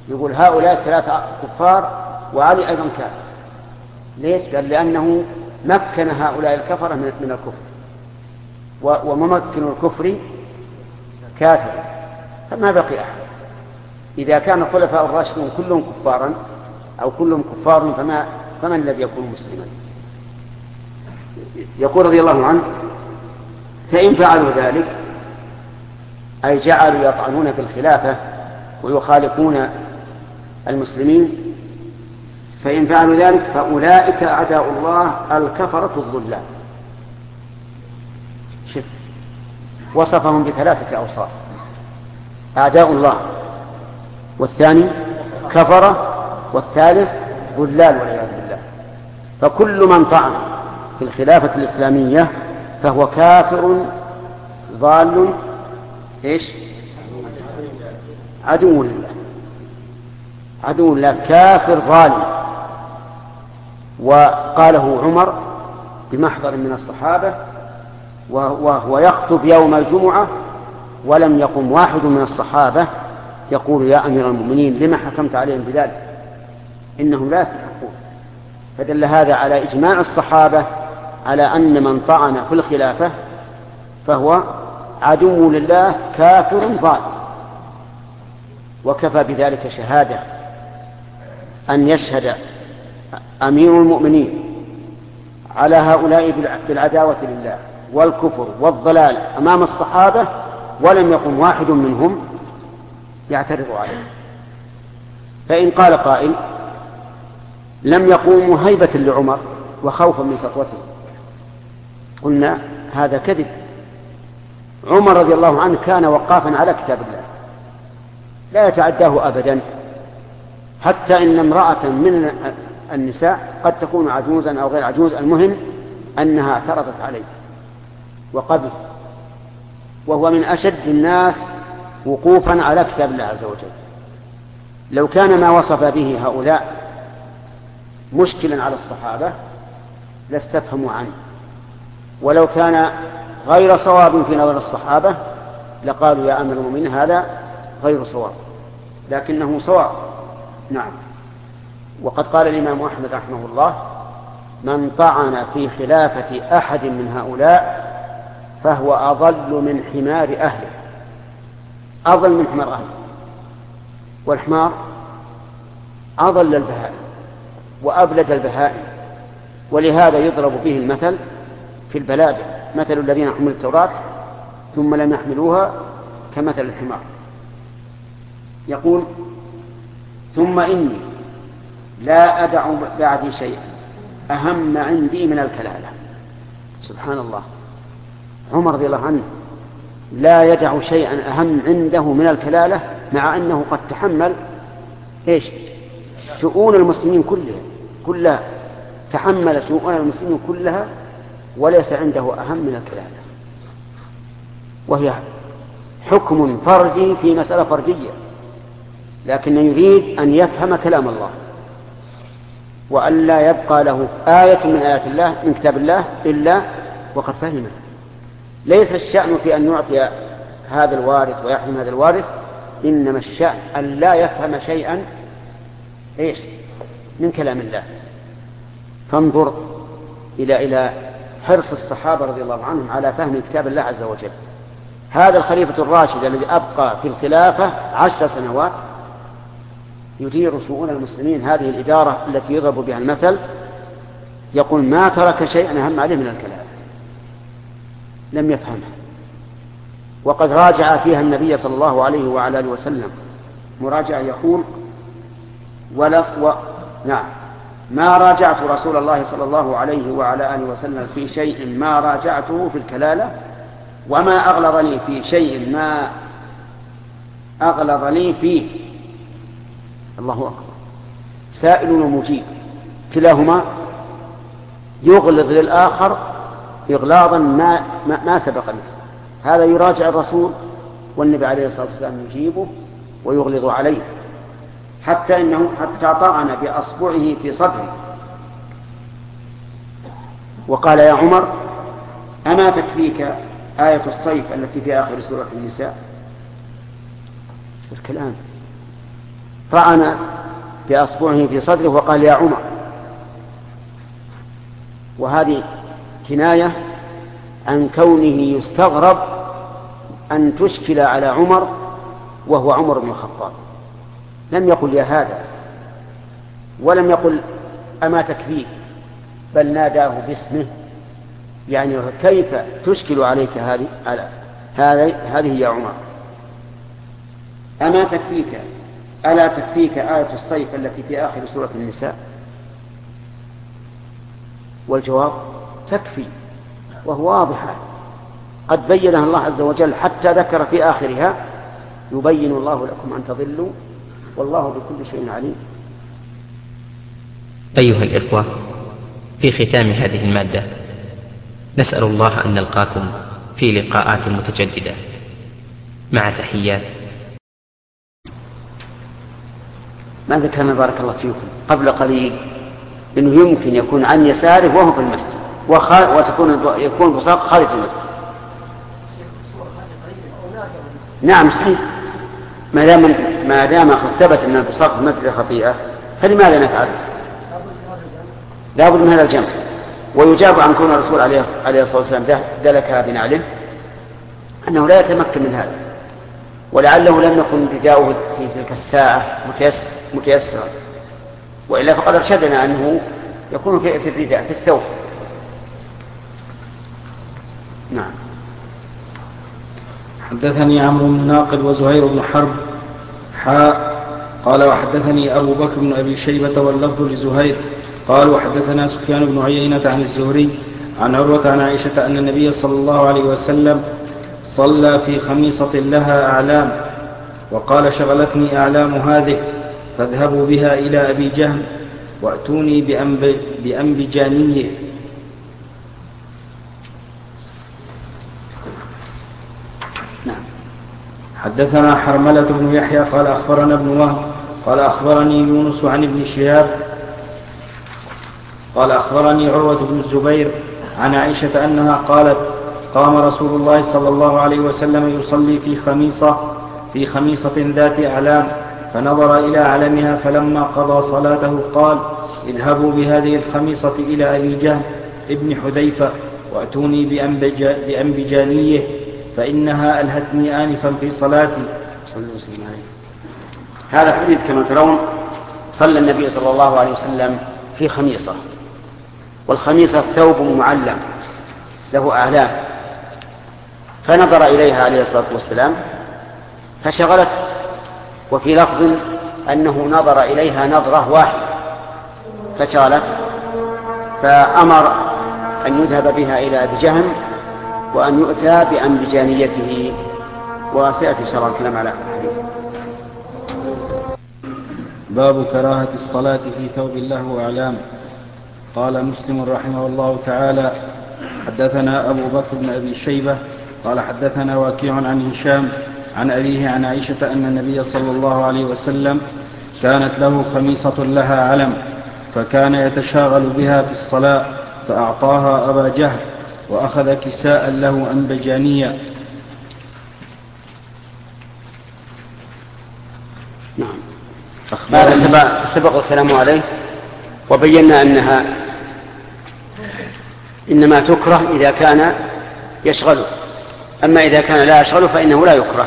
يقول هؤلاء ثلاثة كفار وعلي أيضا كافر. ليش؟ قال لأنه مكن هؤلاء الكفرة من الكفر، وممكن الكفر كافر، فما بقي أحد. إذا كان الخلفاء الراشدون كلهم كفارا أو كلهم كفار فما فمن الذي يكون مسلما؟ يقول رضي الله عنه: فإن فعلوا ذلك، أي جعلوا يطعنون في الخلافة ويخالفون المسلمين، فإن فعلوا ذلك فأولئك أعداء الله الكفرة الضلال. شف وصفهم بثلاثة أوصاف: أعداء الله، والثاني كفرة، والثالث ضلال والعياذ بالله. فكل من طعن في الخلافة الإسلامية فهو كافر ضال إيش؟ عدو لله، عدو لله، كافر ضال. وقاله عمر بمحضر من الصحابة وهو يخطب يوم الجمعة، ولم يقم واحد من الصحابة يقول: يا أمير المؤمنين لما حكمت عليهم بذلك؟ إنهم لا يستحقون. فدل هذا على إجماع الصحابة على أن من طعن في الخلافة فهو عدو لله كافر ضال. وكفى بذلك شهادة أن يشهد أمير المؤمنين على هؤلاء بالعداوة لله والكفر والضلال أمام الصحابة ولم يقم واحد منهم يعترض عليه. فإن قال قائل: لم يقوموا هيبة لعمر وخوفا من سطوته، قلنا هذا كذب. عمر رضي الله عنه كان وقافا على كتاب الله لا يتعداه أبدا، حتى إن امرأة من النساء قد تكون عجوزا أو غير عجوز، المهم أنها اعترضت عليه وقبل، وهو من أشد الناس وقوفا على كتاب الله عز وجل. لو كان ما وصف به هؤلاء مشكلا على الصحابة لاستفهموا عنه، ولو كان غير صواب في نظر الصحابة لقالوا: يا أمير المؤمنين هذا غير صواب، لكنه صواب. نعم. وقد قال الإمام أحمد رحمه الله: من طعن في خلافة أحد من هؤلاء فهو أضل من حمار أهله. أضل من حمار أهله، والحمار أضل البهائم وأبلد البهائم، ولهذا يضرب به المثل في البلاد: مثل الذين حملوا التوراة ثم لم يحملوها كمثل الحمار. يقول: ثم إني لا أدع بعدي شيئا أهم عندي من الكلالة. سبحان الله، عمر رضي الله عنه لا يدع شيئا أهم عنده من الكلالة، مع أنه قد تحمل إيش؟ شؤون المسلمين كلها كلها تحمل شؤون المسلمين كلها، وليس عنده أهم من الكلالة، وهي حكم فردي في مسألة فردية، لكن يريد أن يفهم كلام الله وأن لا يبقى له آية من آيات الله من كتاب الله إلا وقد فهمه. ليس الشأن في أن يعطي هذا الوارث ويحرم هذا الوارث، إنما الشأن أن لا يفهم شيئا إيش من كلام الله. فانظر إلى إلى حرص الصحابة رضي الله عنهم على فهم كتاب الله عز وجل. هذا الخليفة الراشد الذي أبقى في الخلافة عشر سنوات يدير شؤون المسلمين، هذه الإدارة التي يضرب بها المثل، يقول: ما ترك شيئا أهم عليه من الكلام، لم يفهمها. وقد راجع فيها النبي صلى الله عليه وعلى آله وسلم مراجعة، يقول: ولا و... نعم ما راجعت رسول الله صلى الله عليه وعلى آله وسلم في شيء ما راجعته في الكلالة، وما أغلظني في شيء ما أغلظني فيه. الله أكبر، سائل ومجيب كلاهما يغلظ للآخر إغلاظا ما, ما, ما سبق له. هذا يراجع الرسول والنبي عليه الصلاة والسلام يجيبه ويغلظ عليه، حتى إنه حتى طعن بأصبعه في صدره وقال: يا عمر أما تكفيك آية الصيف التي في آخر سورة النساء؟ الكلام. طعن بأصبعه في صدره وقال يا عمر. وهذه كناية عن كونه يستغرب أن تشكل على عمر وهو عمر بن الخطاب. لم يقل يا هذا، ولم يقل أما تكفيك، بل ناداه باسمه، يعني كيف تشكل عليك هذه هذه يا عمر؟ أما تكفيك، ألا تكفيك آية الصيف التي في آخر سورة النساء؟ والجواب تكفي، وهو واضحة قد بينها الله عز وجل، حتى ذكر في آخرها يبين الله لكم أن تضلوا والله بكل شيء عليم. أيها الإخوة، في ختام هذه المادة نسأل الله أن نلقاكم في لقاءات متجددة، مع تحيات. ما ذكرنا بارك الله فيكم قبل قليل إنه يمكن يكون عن يساره وهو في المسجد، وتكون يكون بصاق خارج المسجد. نعم صحيح، ما دام ما دام قد ثبت أن البصاق في المسجد خطيئة فلماذا نفعل؟ لا بد من هذا الجمع. ويجاب عن كون الرسول عليه الصلاة والسلام دلك بنعله أنه لا يتمكن من هذا، ولعله لم يكن رداؤه في تلك الساعة متيسرا، وإلا فقد أرشدنا أنه يكون في الرداء في الثوب. نعم. حدثني عمرو بن ناقد وزهير بن حرب حاء قال وحدثني أبو بكر بن أبي شيبة واللفظ لزهير قال وحدثنا سفيان بن عيينة عن الزهري عن عروة عن عائشة أن النبي صلى الله عليه وسلم صلى في خميصة لها أعلام وقال شغلتني أعلام هذه فاذهبوا بها إلى أبي جهم وأتوني بأنب بأنبجانيه. نعم. حدثنا حرملة بن يحيى قال أخبرنا ابن وهب قال أخبرني يونس عن ابن شهاب قال أخبرني عروة بن الزبير عن عائشة أنها قالت قام رسول الله صلى الله عليه وسلم يصلي في خميصة في خميصة ذات أعلام فنظر إلى علمها فلما قضى صلاته قال اذهبوا بهذه الخميصة إلى أبي جهم ابن حذيفة وأتوني بأنبجانيه فإنها ألهتني آنفا في صلاتي. هذا الحديث كما ترون صلى النبي صلى الله عليه وسلم في خميصة، والخميصة ثوب معلم له أعلام، فنظر إليها عليه الصلاة والسلام فشغلت، وفي لفظ أنه نظر إليها نظرة واحدة فشغلت، فأمر أن يذهب بها إلى أبي جهم وأن يؤتى بأنبجانيته، وسيأتي إن شاء الله الكلام على الحديث. باب كراهة الصلاة في ثوب الله وأعلام. قال مسلم رحمه الله تعالى حدثنا أبو بكر بن أبي شيبة قال حدثنا وكيع عن هشام عن أبيه عن عائشة أن النبي صلى الله عليه وسلم كانت له خميصة لها علم فكان يتشاغل بها في الصلاة فأعطاها أبا جهل وأخذ كساء له أنبجانيا. نعم. هذا سبق, سبق الكلام عليه وبينا أنها إنما تكره إذا كان يشغله، أما إذا كان لا يشغله فإنه لا يكره.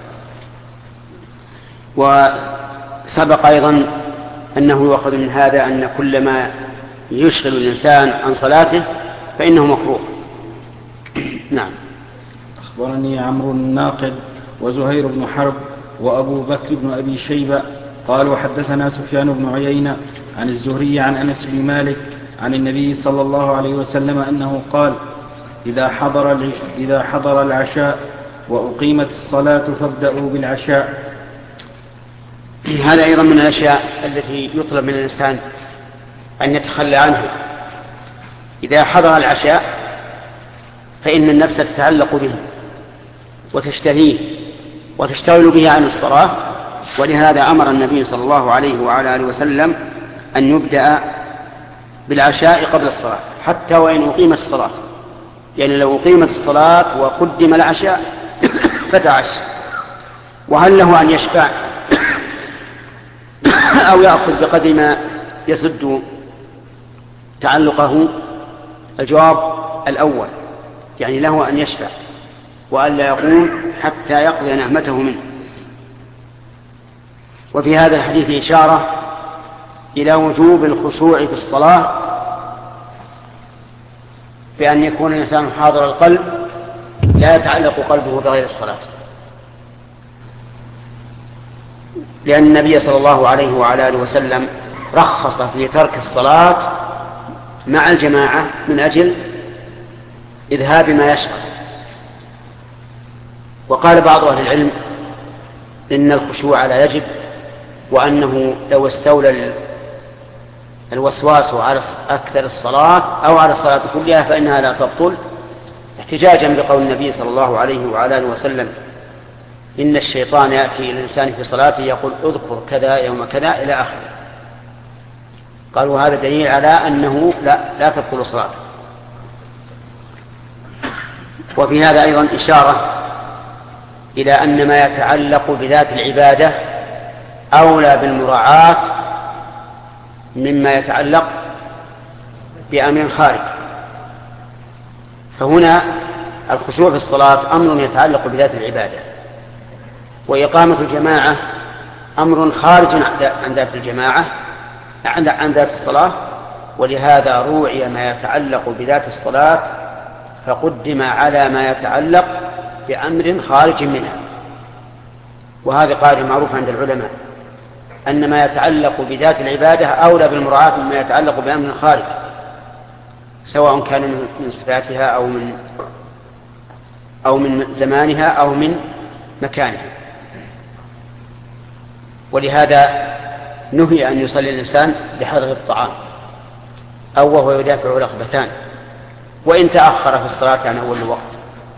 وسبق أيضا أنه يؤخذ من هذا أن كل ما يشغل الإنسان عن صلاته فإنه مكروه. نعم. أخبرني عمرو الناقد وزهير بن حرب وأبو بكر بن أبي شيبة قال وحدثنا سفيان بن عيينة عن الزهري عن أنس بن مالك عن النبي صلى الله عليه وسلم أنه قال إذا حضر, إذا حضر العشاء وأقيمت الصلاة فابدأوا بالعشاء. هذا أيضا من الأشياء التي يطلب من الإنسان أن يتخلى عنه. إذا حضر العشاء فإن النفس تتعلق به وتشتهيه وتشتغل به عن الصلاة، ولهذا أمر النبي صلى الله عليه وعلى آله وسلم أن يبدأ بالعشاء قبل الصلاة حتى وإن أقيمت الصلاة، يعني لو أقيمت الصلاة وقدم العشاء فتعش. وهل له أن يشفع أو يأخذ بقدر ما يسد تعلقه. الجواب الأول، يعني له أن يشفع وأن لا يقول حتى يقضي نعمته منه. وفي هذا الحديث إشارة إلى وجوب الخشوع في الصلاة بأن يكون الإنسان حاضر القلب لا يتعلق قلبه بغير الصلاة، لأن النبي صلى الله عليه وعلى آله وسلم رخص في ترك الصلاة مع الجماعة من أجل إذهاب ما يشغل. وقال بعض أهل العلم إن الخشوع لا يجب، وأنه لو استولى الوسواس على أكثر الصلاة أو على الصلاة كلها فإنها لا تبطل، احتجاجا بقول النبي صلى الله عليه وعلى آله وسلم إن الشيطان يأتي إلى الإنسان في صلاته يقول اذكر كذا يوم كذا إلى آخره. قالوا هذا دليل على أنه لا, لا تبطل صلاته. وفي هذا أيضا إشارة إلى أن ما يتعلق بذات العبادة أولى بالمراعاة مما يتعلق بأمر خارج. فهنا الخشوع في الصلاة أمر يتعلق بذات العبادة، وإقامة الجماعة أمر خارج عن ذات الجماعة عن ذات الصلاة، ولهذا روعي ما يتعلق بذات الصلاة فقدم على ما يتعلق بأمر خارج منها. وهذا قاعدة معروف عند العلماء أن ما يتعلق بذات العبادة أولى بالمراعاة مما يتعلق بأمر خارج، سواء كان من صفاتها أو من أو من زمانها أو من مكانها. ولهذا نهي أن يصلي الإنسان بحضر الطعام أو وهو يدافع رغبتان، وإن تأخر في الصلاة عن أول الوقت.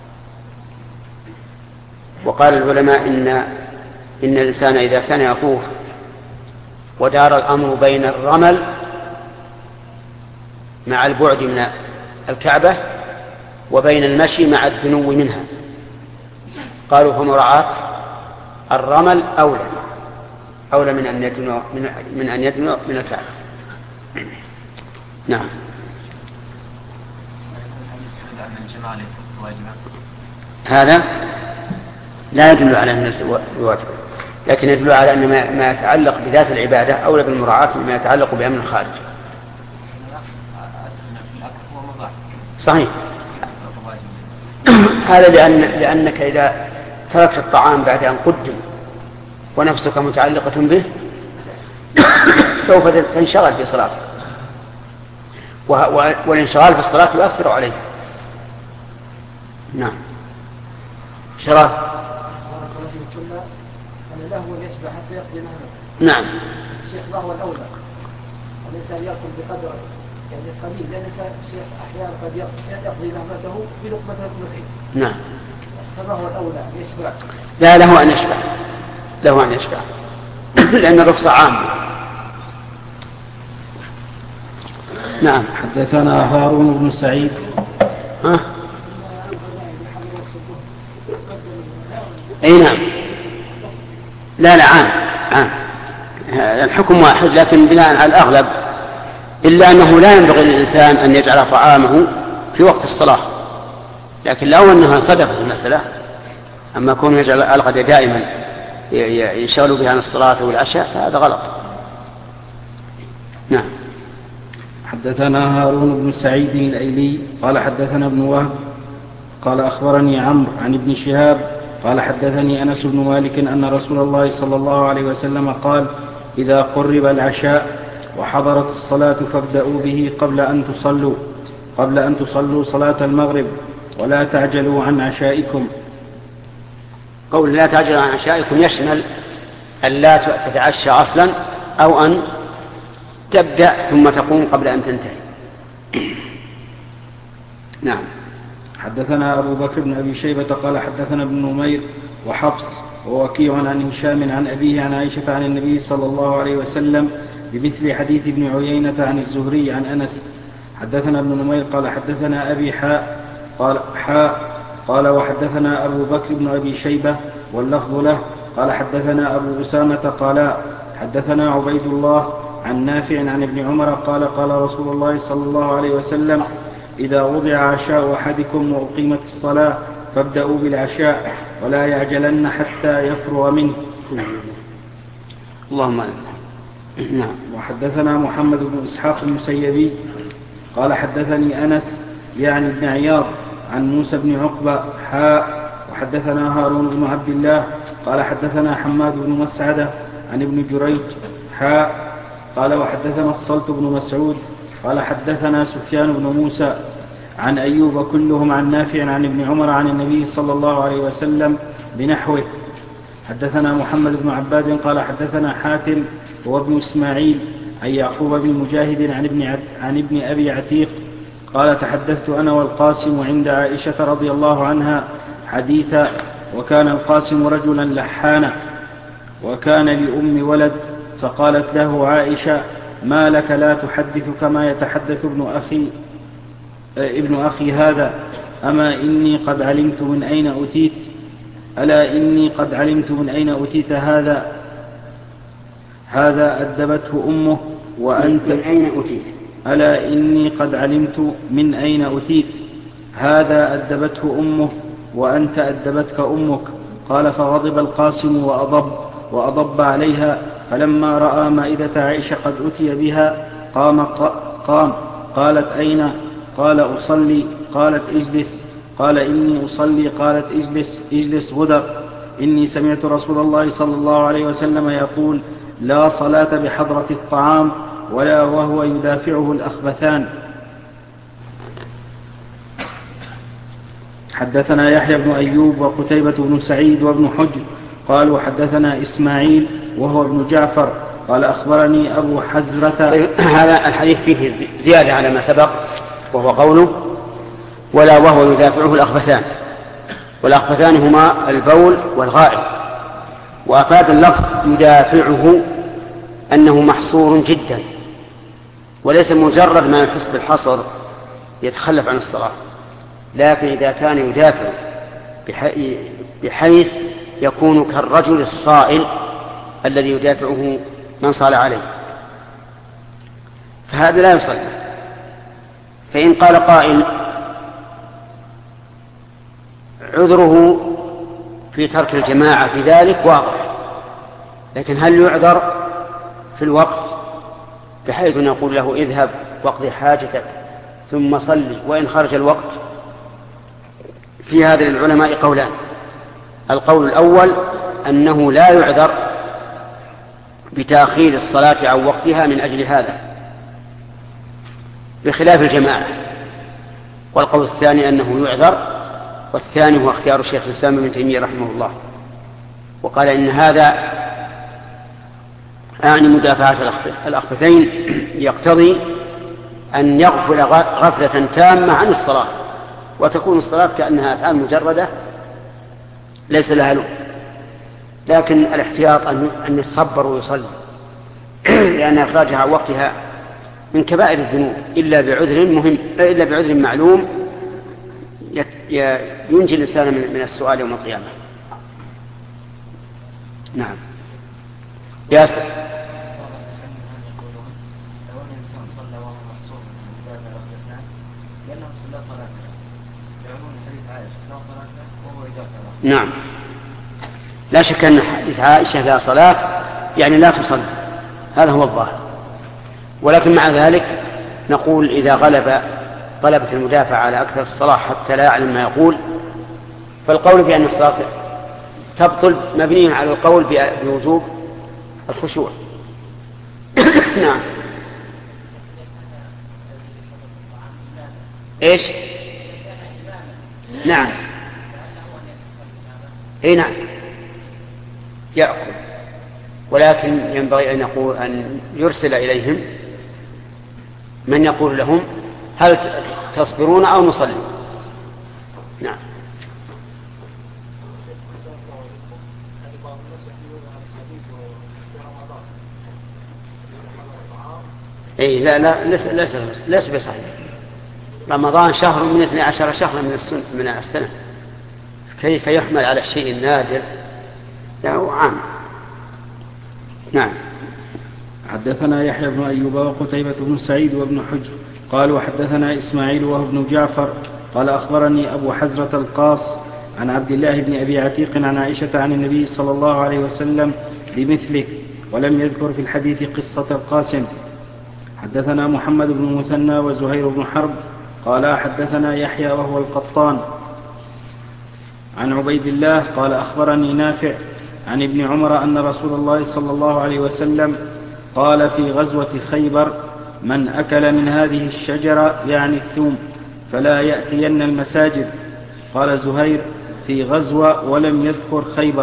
وقال العلماء إن إن الإنسان إذا كان يطوف ودار الأمر بين الرمل مع البعد من الكعبة وبين المشي مع الدنو منها، قالوا فمراعاة الرمل أولى أولى من أن يدنو من, من أن يدنو من الكعبة. نعم. هذا لا يدل على أن الواجب، لكن يدل على أن ما يتعلق بذات العبادة أولى بالمراعاة مما يتعلق بأمر خارج. صحيح. هذا لأن لأنك إذا تركت الطعام بعد أن قدم ونفسك متعلقة به سوف تنشغل في صلاتك، والانشغال في الصلاة يؤثر عليه. نعم. شرف. له أن يشبع حتى يقضي نهمه. نعم. الشيخ ما هو الأولى؟ الإنسان يأكل بقدر يعني قليل، لأن الشيخ أحيانا قد يقضي نهمته بلقمة الحين. نعم. فما هو الأولى أن يشبع؟ لا، له أن يشبع، له أن يشبع لأن الرخصة عامة. نعم. حدثنا هارون بن سعيد. ها؟ أي نعم. لا لا عام عام الحكم واحد، لكن بناء على الأغلب، إلا أنه لا ينبغي للإنسان أن يجعل طعامه في وقت الصلاة، لكن لو أنها صدقت المسألة. أما كونه يجعل الغد دائما يشغل بها عن الصلاة والعشاء فهذا غلط. نعم. حدثنا هارون بن سعيد الأيلي قال حدثنا ابن وهب قال أخبرني عمرو عن ابن شهاب قال حدثني أنس بن مالك أن رسول الله صلى الله عليه وسلم قال إذا قرب العشاء وحضرت الصلاة فابدأوا به قبل أن تصلوا قبل أن تصلوا صلاة المغرب ولا تعجلوا عن عشائكم. قول لا تعجلوا عن عشائكم يشمل أن لا تتعشى أصلا أو أن تبدأ ثم تقوم قبل أن تنتهي. نعم. حدثنا أبو بكر بن أبي شيبة قال حدثنا ابن نمير وحفص ووكيع عن هشام عن أبيه عن عائشة عن النبي صلى الله عليه وسلم بمثل حديث ابن عيينة عن الزهري عن أنس. حدثنا ابن نمير قال حدثنا أبي حاء قال حاء قال وحدثنا أبو بكر بن أبي شيبة واللفظ له قال حدثنا أبو أسامة قال حدثنا عبيد الله عن نافع عن ابن عمر قال قال رسول الله صلى الله عليه وسلم إذا وضع عشاء أحدكم وأقيمت الصلاة فابدأوا بالعشاء ولا يعجلن حتى يفرغ منه. اللهم نعم. وحدثنا محمد بن إسحاق المسيبي قال حدثني أنس يعني ابن عياض عن موسى بن عقبة حاء وحدثنا هارون بن عبد الله قال حدثنا حماد بن مسعدة عن ابن جريج حاء قال وحدثنا الصلت بن مسعود قال حدثنا سفيان بن موسى عن أيوب كلهم عن نافع عن ابن عمر عن النبي صلى الله عليه وسلم بنحوه. حدثنا محمد بن عباد قال حدثنا حاتم وابن إسماعيل عن يعقوب بن مجاهد عن ابن, عن ابن أبي عتيق قال تحدثت أنا والقاسم عند عائشة رضي الله عنها حديثا وكان القاسم رجلا لحانا وكان لأم ولد فقالت له عائشة ما لك لا تحدث كما يتحدث ابن أخي, ابن أخي هذا أما إني قد علمت من أين أتيت ألا إني قد علمت من أين أتيت هذا هذا أدبته أمه وأنت من أين أتيت ألا إني قد علمت من أين أتيت هذا أدبته أمه وأنت أدبتك أمك. قال فغضب القاسم وأضب وأضب عليها فلما رأى مائدة عائشة قد أتي بها قام, قام قالت أين قال أصلي قالت اجلس قال إني أصلي قالت اجلس اجلس غدر إني سمعت رسول الله صلى الله عليه وسلم يقول لا صلاة بحضرة الطعام ولا وهو يدافعه الأخبثان. حدثنا يحيى بن أيوب وقتيبة بن سعيد وابن حجر قالوا حدثنا إسماعيل وهو ابن جعفر قال أخبرني أبو حزرة. هذا الحديث فيه زيادة على ما سبق وهو قوله ولا وهو يدافعه الأخبثان والأخبثان هما البول والغائط وأفاد اللفظ يدافعه أنه محصور جدا وليس مجرد ما يحس بالحصر يتخلف عن الصلاة لكن إذا كان يدافع بحيث يكون كالرجل الصائل الذي يدافعه من صال عليه فهذا لا يصلي. فإن قال قائل عذره في ترك الجماعة في ذلك واضح لكن هل يعذر في الوقت بحيث نقول له اذهب واقضي حاجتك ثم صلي وإن خرج الوقت؟ في هذا للعلماء قولان. القول الأول أنه لا يعذر بتأخير الصلاة عن وقتها من أجل هذا بخلاف الجماعة. والقول الثاني أنه يعذر والثاني هو اختيار الشيخ الإسلام ابن تيمية رحمه الله وقال إن هذا يعني مدافعة الأخبثين يقتضي أن يغفل غفلة تامة عن الصلاة وتكون الصلاة كأنها أفعال مجردة ليس لها لون لكن الاحتياط أن يتصبر ويصلي لأن إخراجها عن وقتها من كبائر الذنوب إلا بعذر مهم إلا بعذر معلوم ينجي الإنسان من السؤال يوم القيامة. نعم ياسر. لو الإنسان صلى وهو محصور من باب الأخبثان لأنه صلى صلاته يعلمون حديث عائشة لا صلاة وهو يدافع. نعم لا شك أن حديث عائشة لا صلاة يعني لا تصلي هذا هو الظاهر ولكن مع ذلك نقول إذا غلب طلبة المدافع على أكثر الصلاة حتى لا يعلم ما يقول فالقول بأن الصلاة تبطل مبني على القول بوجوب الخشوع. نعم ايش نعم اي نعم يأكل ولكن ينبغي أن يقول أن يرسل إليهم من يقول لهم هل تصبرون أو نصلي. نعم اي لا لا ليس ليس ليس بصحيح. رمضان شهر من اثني عشر شهرا من السنة من السنة كيف يحمل على الشيء النادر له عام. نعم حدثنا يحيى بن أيوب وقتيبة بن سعيد وابن حجر قالوا حدثنا إسماعيل وهو ابن جعفر قال أخبرني أبو حزرة القاص عن عبد الله بن أبي عتيق عن عائشة عن النبي صلى الله عليه وسلم بمثله ولم يذكر في الحديث قصة القاسم. حدثنا محمد بن مثنى وزهير بن حرب قال حدثنا يحيى وهو القطان عن عبيد الله قال أخبرني نافع عن ابن عمر أن رسول الله صلى الله عليه وسلم قال في غزوة خيبر من أكل من هذه الشجرة يعني الثوم فلا يأتين المساجد. قال زهير في غزوة ولم يذكر خيبر.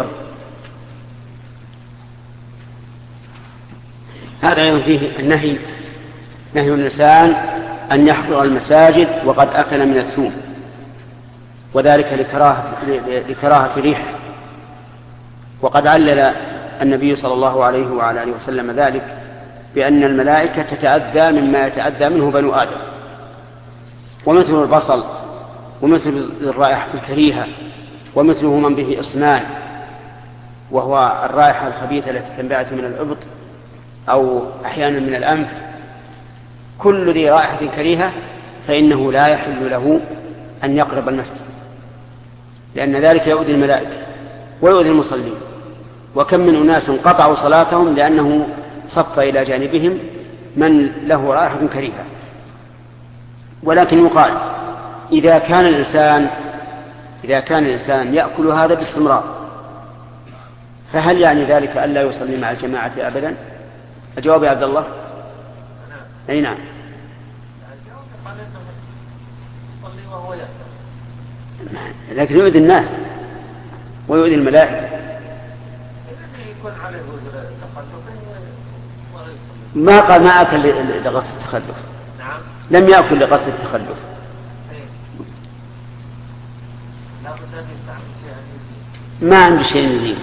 هذا أيضا فيه النهي نهي الإنسان أن يحضر المساجد وقد أكل من الثوم، وذلك لكراهة, لكراهة ريح. وقد علل النبي صلى الله عليه وعلى آله وسلم ذلك بأن الملائكة تتأذى مما يتأذى منه بنو آدم، ومثل البصل ومثل الرائحة الكريهة ومثله من به أسنان وهو الرائحة الخبيثة التي تنبعث من الإبط أو أحيانا من الأنف، كل ذي رائحة كريهة فإنه لا يحل له أن يقرب المسجد، لأن ذلك يؤذي الملائكة ويؤذي المصلين. وكم من أناس قطعوا صلاتهم لأنه صف إلى جانبهم من له رائحة كريهة. ولكن يقال إذا كان الإنسان إذا كان الإنسان يأكل هذا باستمرار فهل يعني ذلك ألا يصلي مع الجماعة أبدا؟ الجواب يا عبد الله أي نعم. لكن يؤذي الناس ويؤذي الملائكة. ما قال ما أكل لقصد التخلف، لم يأكل لقصد التخلف. ما عنده شيء يزيد.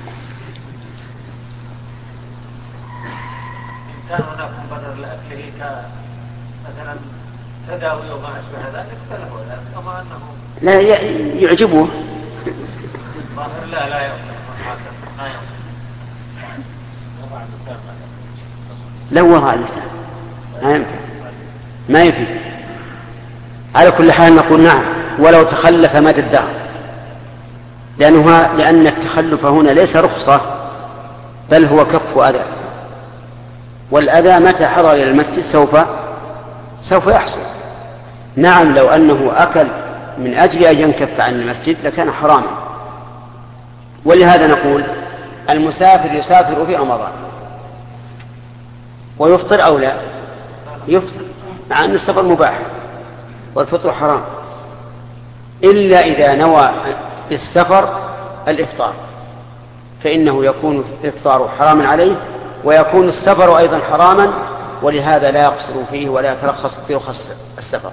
كان هناك مبرر لأكله مثلا تداوي وما أشبه ذلك اختلفوا ذلك كما أنه لا يعجبه. لا لا يمكن لا وراء اللسان ما يمكن ما يفيد. على كل حال نقول نعم ولو تخلف مدى الدهر، لأنه لأن التخلف هنا ليس رخصة بل هو كف أذى، والأذى متى حضر إلى المسجد سوف سوف يحصل. نعم لو أنه أكل من أجل أن ينكف عن المسجد لكان حراما. ولهذا نقول المسافر يسافر في رمضان ويفطر أو لا يفطر، مع أن السفر مباح والفطر حرام، إلا إذا نوى بالسفر الإفطار فإنه يكون الإفطار حراما عليه ويكون السفر أيضا حراما، ولهذا لا يقصر فيه ولا يترخص في رخص السفر.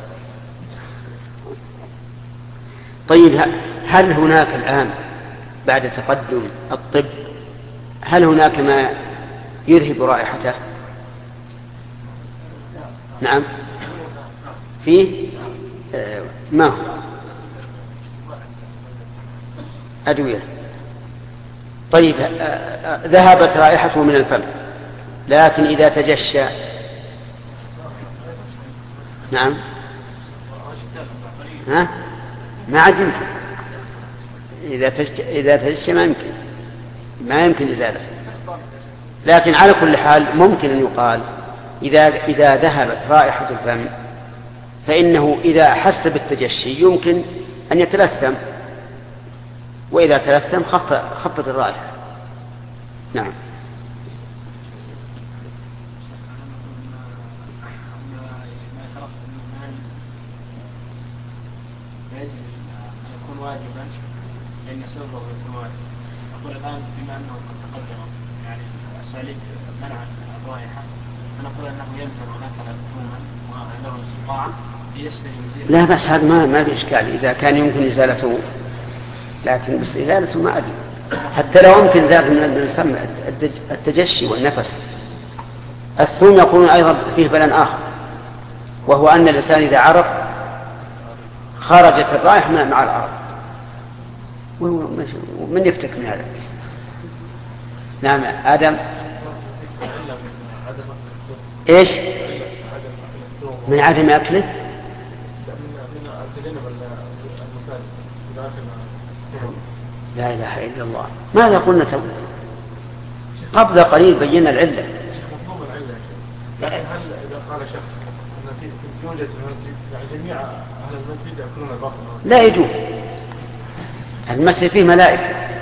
طيب هل هناك الآن بعد تقدم الطب هل هناك ما يذهب رائحته؟ نعم فيه آه ما هو أدوية. طيب آه آه ذهبت رائحته من الفم، لكن إذا تجشى نعم ها ما عاد يمكن. إذا إذا تجشى ما يمكن ما يمكن إزالته. لكن على كل حال ممكن أن يقال إذا إذا ذهبت رائحة الفم فإنه إذا أحس بالتجشي يمكن أن يتلثم، وإذا تلثم خفت الرائحة. نعم. يكون واجبا لأن سببه يكون واجب. أقول الآن بما أنه تقدم يعني أساليب منع الرائحة، أنا أقول أنه يلزم هناك ثوما وله استطاعة ليشتري مزيد. لا بس هذا ما ما في إشكال إذا كان يمكن إزالته، لكن بس إزالته ما أدري حتى لو يمكن إزالته من الفم التجشي والنفس. الثوم يكون أيضا فيه بلن آخر، وهو أن الإنسان إذا عرق خرجت الرائحة مع العرق، ومن يفتك من هذا؟ نعم آدم. عدد إيش من عدم أكله؟ لا إله إلا الله. ماذا قلنا تو؟ قبل قليل بينا العلة. لكن هل إذا قال شخص أن في يوجد في المسجد يعني جميع أهل المسجد يأكلون البصل؟ لا يجوز. المسجد فيه ملائكة.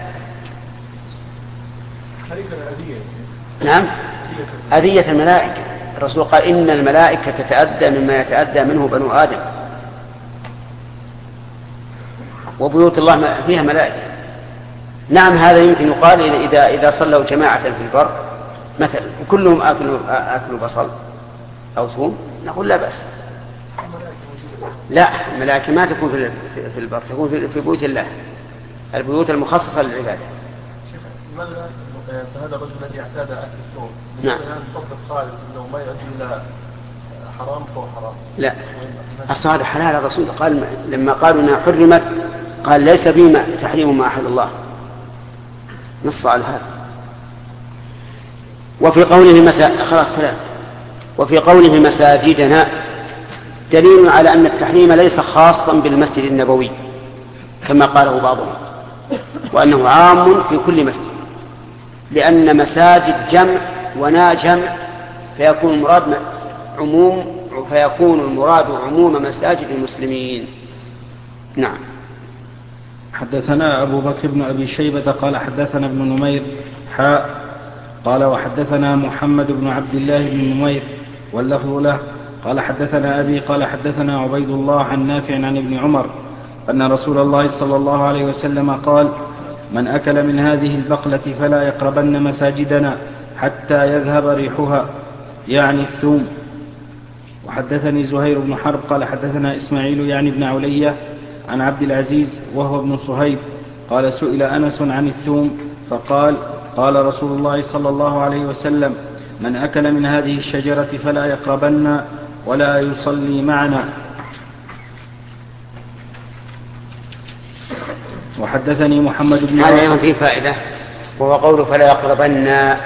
نعم أذية الملائكة. الرسول قال إن الملائكة تتأذى مما يتأذى منه بنو آدم، وبيوت الله فيها ملائكة. نعم هذا يمكن يقال إذا إذا صلوا جماعة في البر مثلا وكلهم آكلوا آكلوا بصل أو ثوم نقول لا بأس. لا الملائكة ما تكون في في البر، تكون في بيوت الله، البيوت المخصصة للعبادة. فهذا الرجل الذي اعتاد أكل الثوم نعم طبق خالص أنه ما يؤدي إلى حرام فهو حرام. لا أصل هذا حلال. الرسول قال لما قالوا أنها حرمت قال ليس بما تحريم ما أحل الله، نص على هذا. وفي قوله مسا... خلاص ثلاث. وفي قوله مساجدنا دليل على أن التحريم ليس خاصا بالمسجد النبوي كما قاله بعضهم، وأنه عام في كل مسجد، لأن مساجد جمع ونا جمع فيكون المراد عموم فيكون المراد عموم مساجد المسلمين. نعم. حدثنا أبو بكر بن أبي شيبة قال حدثنا ابن نمير حاء قال وحدثنا محمد بن عبد الله بن نمير واللفظ له قال حدثنا أبي قال حدثنا عبيد الله عن نافع عن ابن عمر أن رسول الله صلى الله عليه وسلم قال من أكل من هذه البقلة فلا يقربن مساجدنا حتى يذهب ريحها، يعني الثوم. وحدثني زهير بن حرب قال حدثنا إسماعيل يعني ابن علية عن عبد العزيز وهو ابن صهيب قال سئل أنس عن الثوم فقال قال رسول الله صلى الله عليه وسلم من أكل من هذه الشجرة فلا يقربن ولا يصلي معنا. وحدثني محمد بن هذا أيضا فيه فائدة وهو قوله فلا يقربن،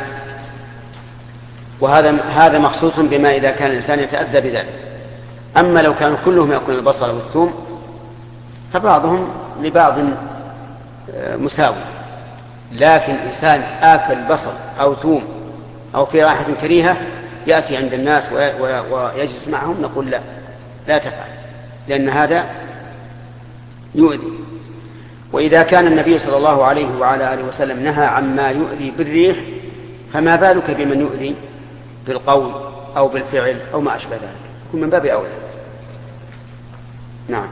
وهذا هذا مخصوص بما إذا كان الإنسان يتأذى بذلك. أما لو كانوا كلهم يأكلون البصل والثوم فبعضهم لبعض مساوي، لكن إنسان آكل بصل أو ثوم أو في رائحة كريهة يأتي عند الناس ويجلس معهم نقول لا لا تفعل، لأن هذا يؤذي. وإذا كان النبي صلى الله عليه وعلى آله وسلم نهى عما يؤذي بالريح فما بالك بمن يؤذي بالقول أو بالفعل أو ما أشبه ذلك، يكون من باب أولى. نعم.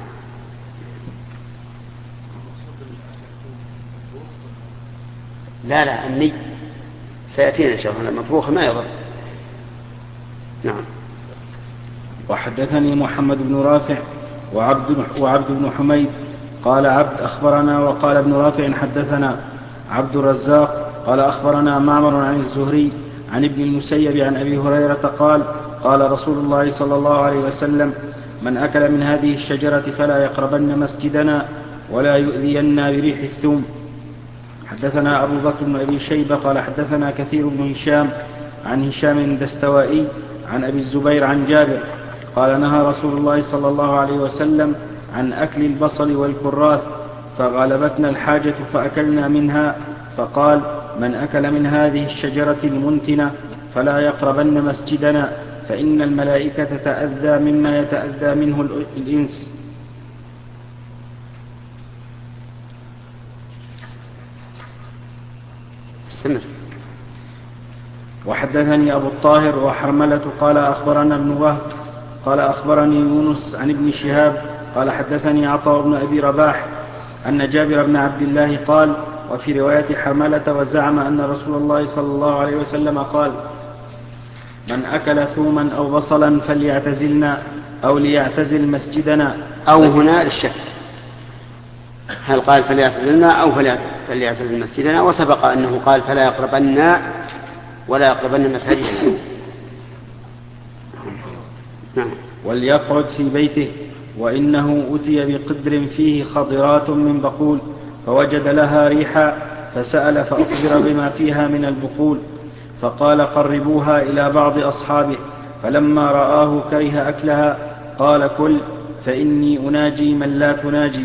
لا لا الني سيأتينا إن شاء الله، المطبوخ ما يضر. نعم. وحدثني محمد بن رافع وعبد, وعبد بن حميد قال عبد أخبرنا وقال ابن رافع حدثنا عبد الرزاق قال أخبرنا معمر عن الزهري عن ابن المسيب عن أبي هريرة قال قال رسول الله صلى الله عليه وسلم من أكل من هذه الشجرة فلا يقربن مسجدنا ولا يؤذينا بريح الثوم. حدثنا أبو بكر بن أبي شيبة قال حدثنا كثير بن هشام عن هشام الدستوائي عن أبي الزبير عن جابر قال نهى رسول الله صلى الله عليه وسلم عن أكل البصل والكراث فغلبتنا الحاجة فأكلنا منها، فقال من أكل من هذه الشجرة المنتنة فلا يقربن مسجدنا فإن الملائكة تتأذى مما يتأذى منه الإنس. استمر. وحدثني أبو الطاهر وحرملة قال أخبرنا ابن وهب قال أخبرني يونس عن ابن شهاب قال حدثني عطاء بن أبي رباح أن جابر بن عبد الله قال وفي رواية حرملة وزعم أن رسول الله صلى الله عليه وسلم قال من أكل ثوما أو بصلا فليعتزلنا أو ليعتزل مسجدنا. أو هنا للشك هل قال فليعتزلنا أو فليعتزل مسجدنا، وسبق أنه قال فلا يقربن ولا يقربن مساجدنا. نعم. وليقعد في بيته وإنه أتي بقدر فيه خضرات من بقول فوجد لها ريحا فسأل فأخبر بما فيها من البقول فقال قربوها إلى بعض أصحابه فلما رآه كره أكلها قال كل فإني أناجي من لا تناجي.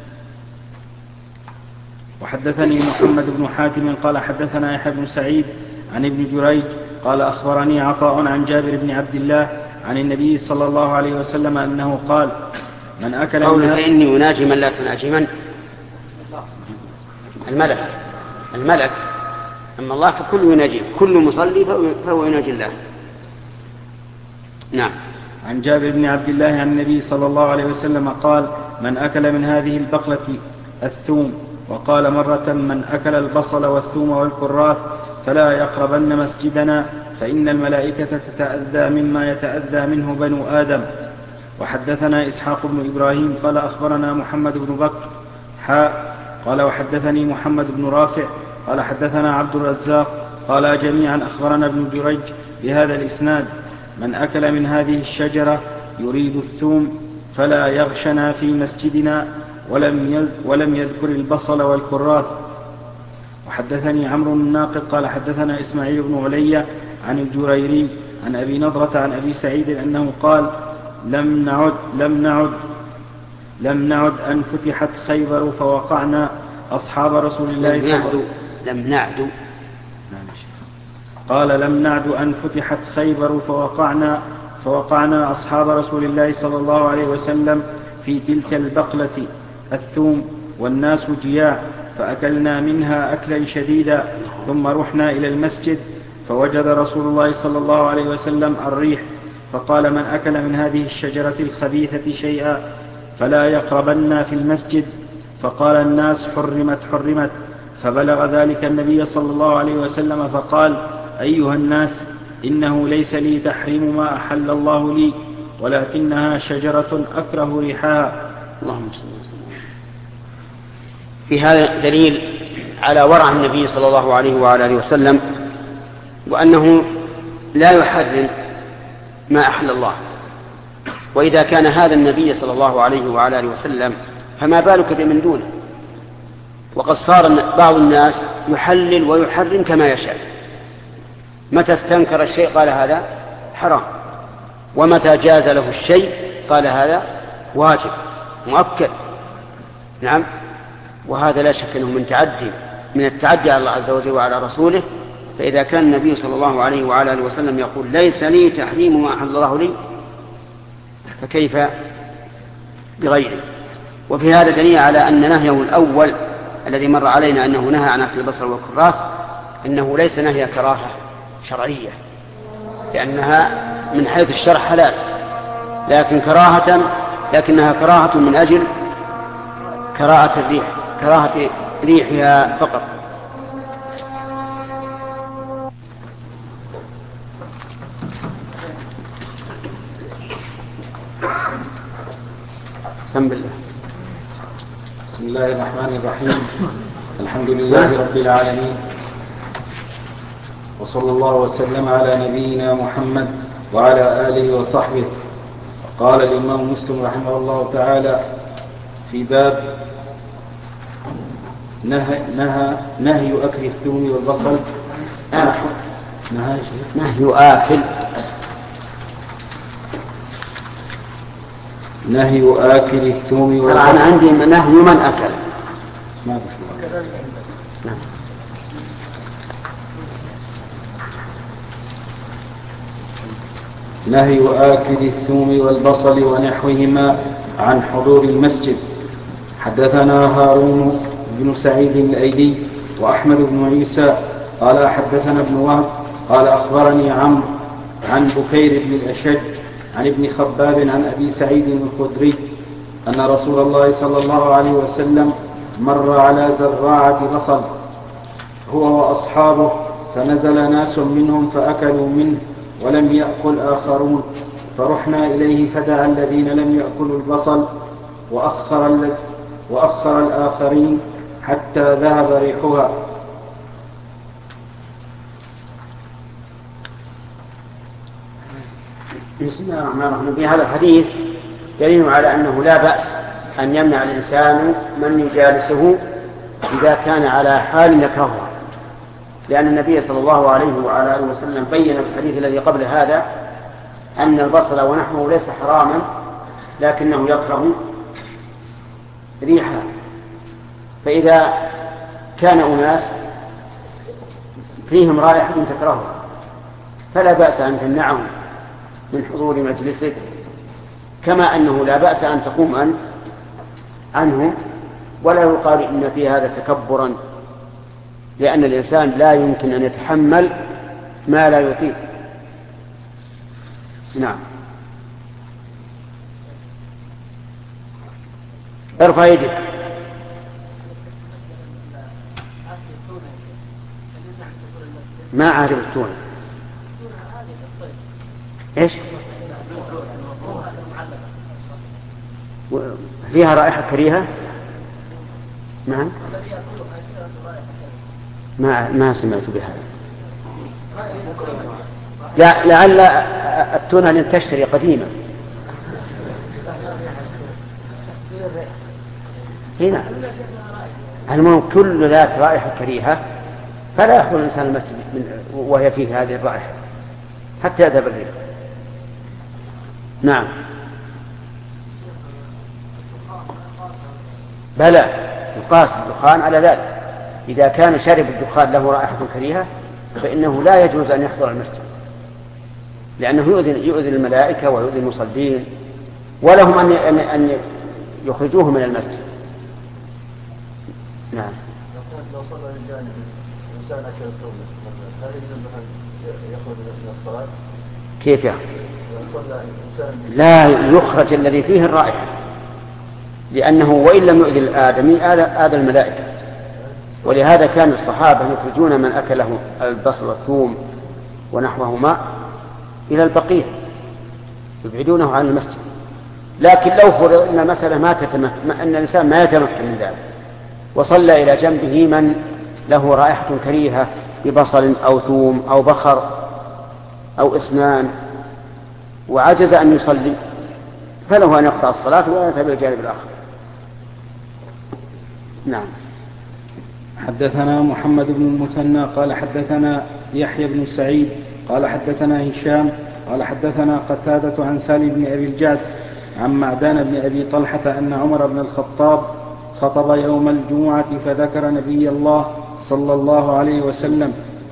وحدثني محمد بن حاتم قال حدثنا يحيى بن سعيد عن ابن جريج قال أخبرني عطاء عن جابر بن عبد الله عن النبي صلى الله عليه وسلم أنه قال من أكل قوله فإني أناجي من لا تناجي من؟ الملك الملك أما الله فكل يناجي، كل مصلي فهو يناجي الله. نعم. عن جابر بن عبد الله عن النبي صلى الله عليه وسلم قال من أكل من هذه البقلة الثوم، وقال مرة من أكل البصل والثوم والكراث فلا يقربن مسجدنا فإن الملائكة تتأذى مما يتأذى منه بنو آدم. وحدثنا إسحاق بن إبراهيم قال أخبرنا محمد بن بكر حاء قال وحدثني محمد بن رافع قال حدثنا عبد الرزاق قال جميعا أخبرنا ابن جريج بهذا الإسناد من أكل من هذه الشجرة يريد الثوم فلا يغشنا في مسجدنا ولم ولم يذكر البصل والكراث. وحدثني عمرو الناقد قال حدثنا إسماعيل بن علي عن الجريري عن أبي نضرة عن أبي سعيد أنه قال لم نعد لم نعد لم نعد أن فتحت خيبر فوقعنا أصحاب رسول الله صلى الله عليه وسلم لم نعد قال لم نعد أن فتحت خيبر فوقعنا فوقعنا أصحاب رسول الله صلى الله عليه وسلم في تلك البقلة الثوم والناس جياع فأكلنا منها أكلا شديدا ثم رحنا إلى المسجد فوجد رسول الله صلى الله عليه وسلم الريح فقال من أكل من هذه الشجرة الخبيثة شيئا فلا يقربن في المسجد. فقال الناس حرمت حرمت فبلغ ذلك النبي صلى الله عليه وسلم فقال أيها الناس إنه ليس لي تحريم ما أحل الله لي ولكنها شجرة أكره ريحها. اللهم صل وسلم. في هذا دليل على ورع النبي صلى الله عليه وعلى آله وسلم وأنه لا يحرم ما أحل الله. وإذا كان هذا النبي صلى الله عليه وعلى آله وسلم فما بالك بمن دونه. وقد صار بعض الناس يحلل ويحرم كما يشاء، متى استنكر الشيء قال هذا حرام، ومتى جاز له الشيء قال هذا واجب مؤكد. نعم. وهذا لا شك أنه من تعدي من التعدي على الله عز وجل وعلى رسوله. فإذا كان النبي صلى الله عليه وعلى آله وسلم يقول ليس لي تحريم ما أحل الله لي فكيف بغيره. وفي هذا دليل على أن نهيه الأول الذي مر علينا أنه نهى عن أكل البصل والكراث إنه ليس نهي كراهة شرعية، لأنها من حيث الشرع حلال، لكن كراهة لكنها كراهة من أجل كراهة الريح كراهة ريحها فقط. بسم الله. بسم الله الرحمن الرحيم. الحمد لله رب العالمين، وصلى الله وسلم على نبينا محمد وعلى آله وصحبه. قال الإمام مسلم رحمه الله تعالى في باب نهى, نهى, نهي أكل الثوم والبصل. نهي, نهي آكل نهي آكل الثوم والبصل. أنا عندي نهي من أكل. ما نعم. نهي آكل الثوم والبصل ونحوهما عن حضور المسجد. حدثنا هارون بن سعيد الأيدي وأحمد بن عيسى قال حدثنا ابن وهب قال أخبرني عمرو عن بكير بن الأشج عن ابن خباب عن أبي سعيد الخدري أن رسول الله صلى الله عليه وسلم مر على زراعة بصل هو وأصحابه فنزل ناس منهم فأكلوا منه ولم يأكل آخرون فرحنا إليه فدعا الذين لم يأكلوا البصل وأخر, وأخر الآخرين حتى ذهب ريحها. بسم الله الرحمن الرحيم. في هذا الحديث دليل على أنه لا بأس أن يمنع الإنسان من يجالسه إذا كان على حال يكرهها، لأن النبي صلى الله عليه وعلى آله وسلم بين في الحديث الذي قبل هذا أن البصل ونحوه ليس حراما لكنه يكره ريحه. فإذا كان أناس فيهم رائحة تكرهها فلا بأس أن تمنعهم من حضور مجلسك، كما أنه لا بأس أن تقوم أنت عنه، ولا يقال إن في هذا تكبرا، لأن الإنسان لا يمكن أن يتحمل ما لا يطيق. نعم. ارفع يدك. ما أعرف التونة. إيش؟ فيها رائحة كريهة؟ نعم. ما ما سمعت بهذا. لا لعل التونة لن تشتري قديمة. هنا المهم كل ذات رائحة كريهة فلا يدخل الإنسان المسجد وهي فيه هذه الرائحة حتى يذهب الريح. نعم. بلى يقاس الدخان على ذلك. إذا كان شرب الدخان له رائحة كريهة فإنه لا يجوز أن يحضر المسجد، لأنه يؤذي يؤذي الملائكة ويؤذي المصلين، ولهم أن أن يخرجوه من المسجد. نعم. لو صلى الجانب إنسان أكل الثوم هل يجوز أن يخرج من الصلاة؟ كيف يعني؟ صلى إنسان لا يخرج الذي فيه الرائحة، لأنه وإن لم يؤذي الآدمي آذى الملائكة، ولهذا كان الصحابة يخرجون من أكله البصل والثوم ونحوهما إلى البقيع يبعدونه عن المسجد. لكن لو فرض أن مسألة ما تتمكن، أن الإنسان ما يتمكن من ذلك وصلى إلى جنبه من له رائحة كريهة ببصل أو ثوم أو بخر أو إسنان وعجز أن يصلي، فله أن يقطع الصلاة ويذهب إلى الجانب الآخر. نعم. حدثنا محمد بن المثنى قال حدثنا يحيى بن سعيد قال حدثنا هشام قال حدثنا قتادة عن سالم بن أبي الجعد عن معدان بن أبي طلحة أن عمر بن الخطاب خطب يوم الجمعة فذكر نبي الله صلى الله عليه وسلم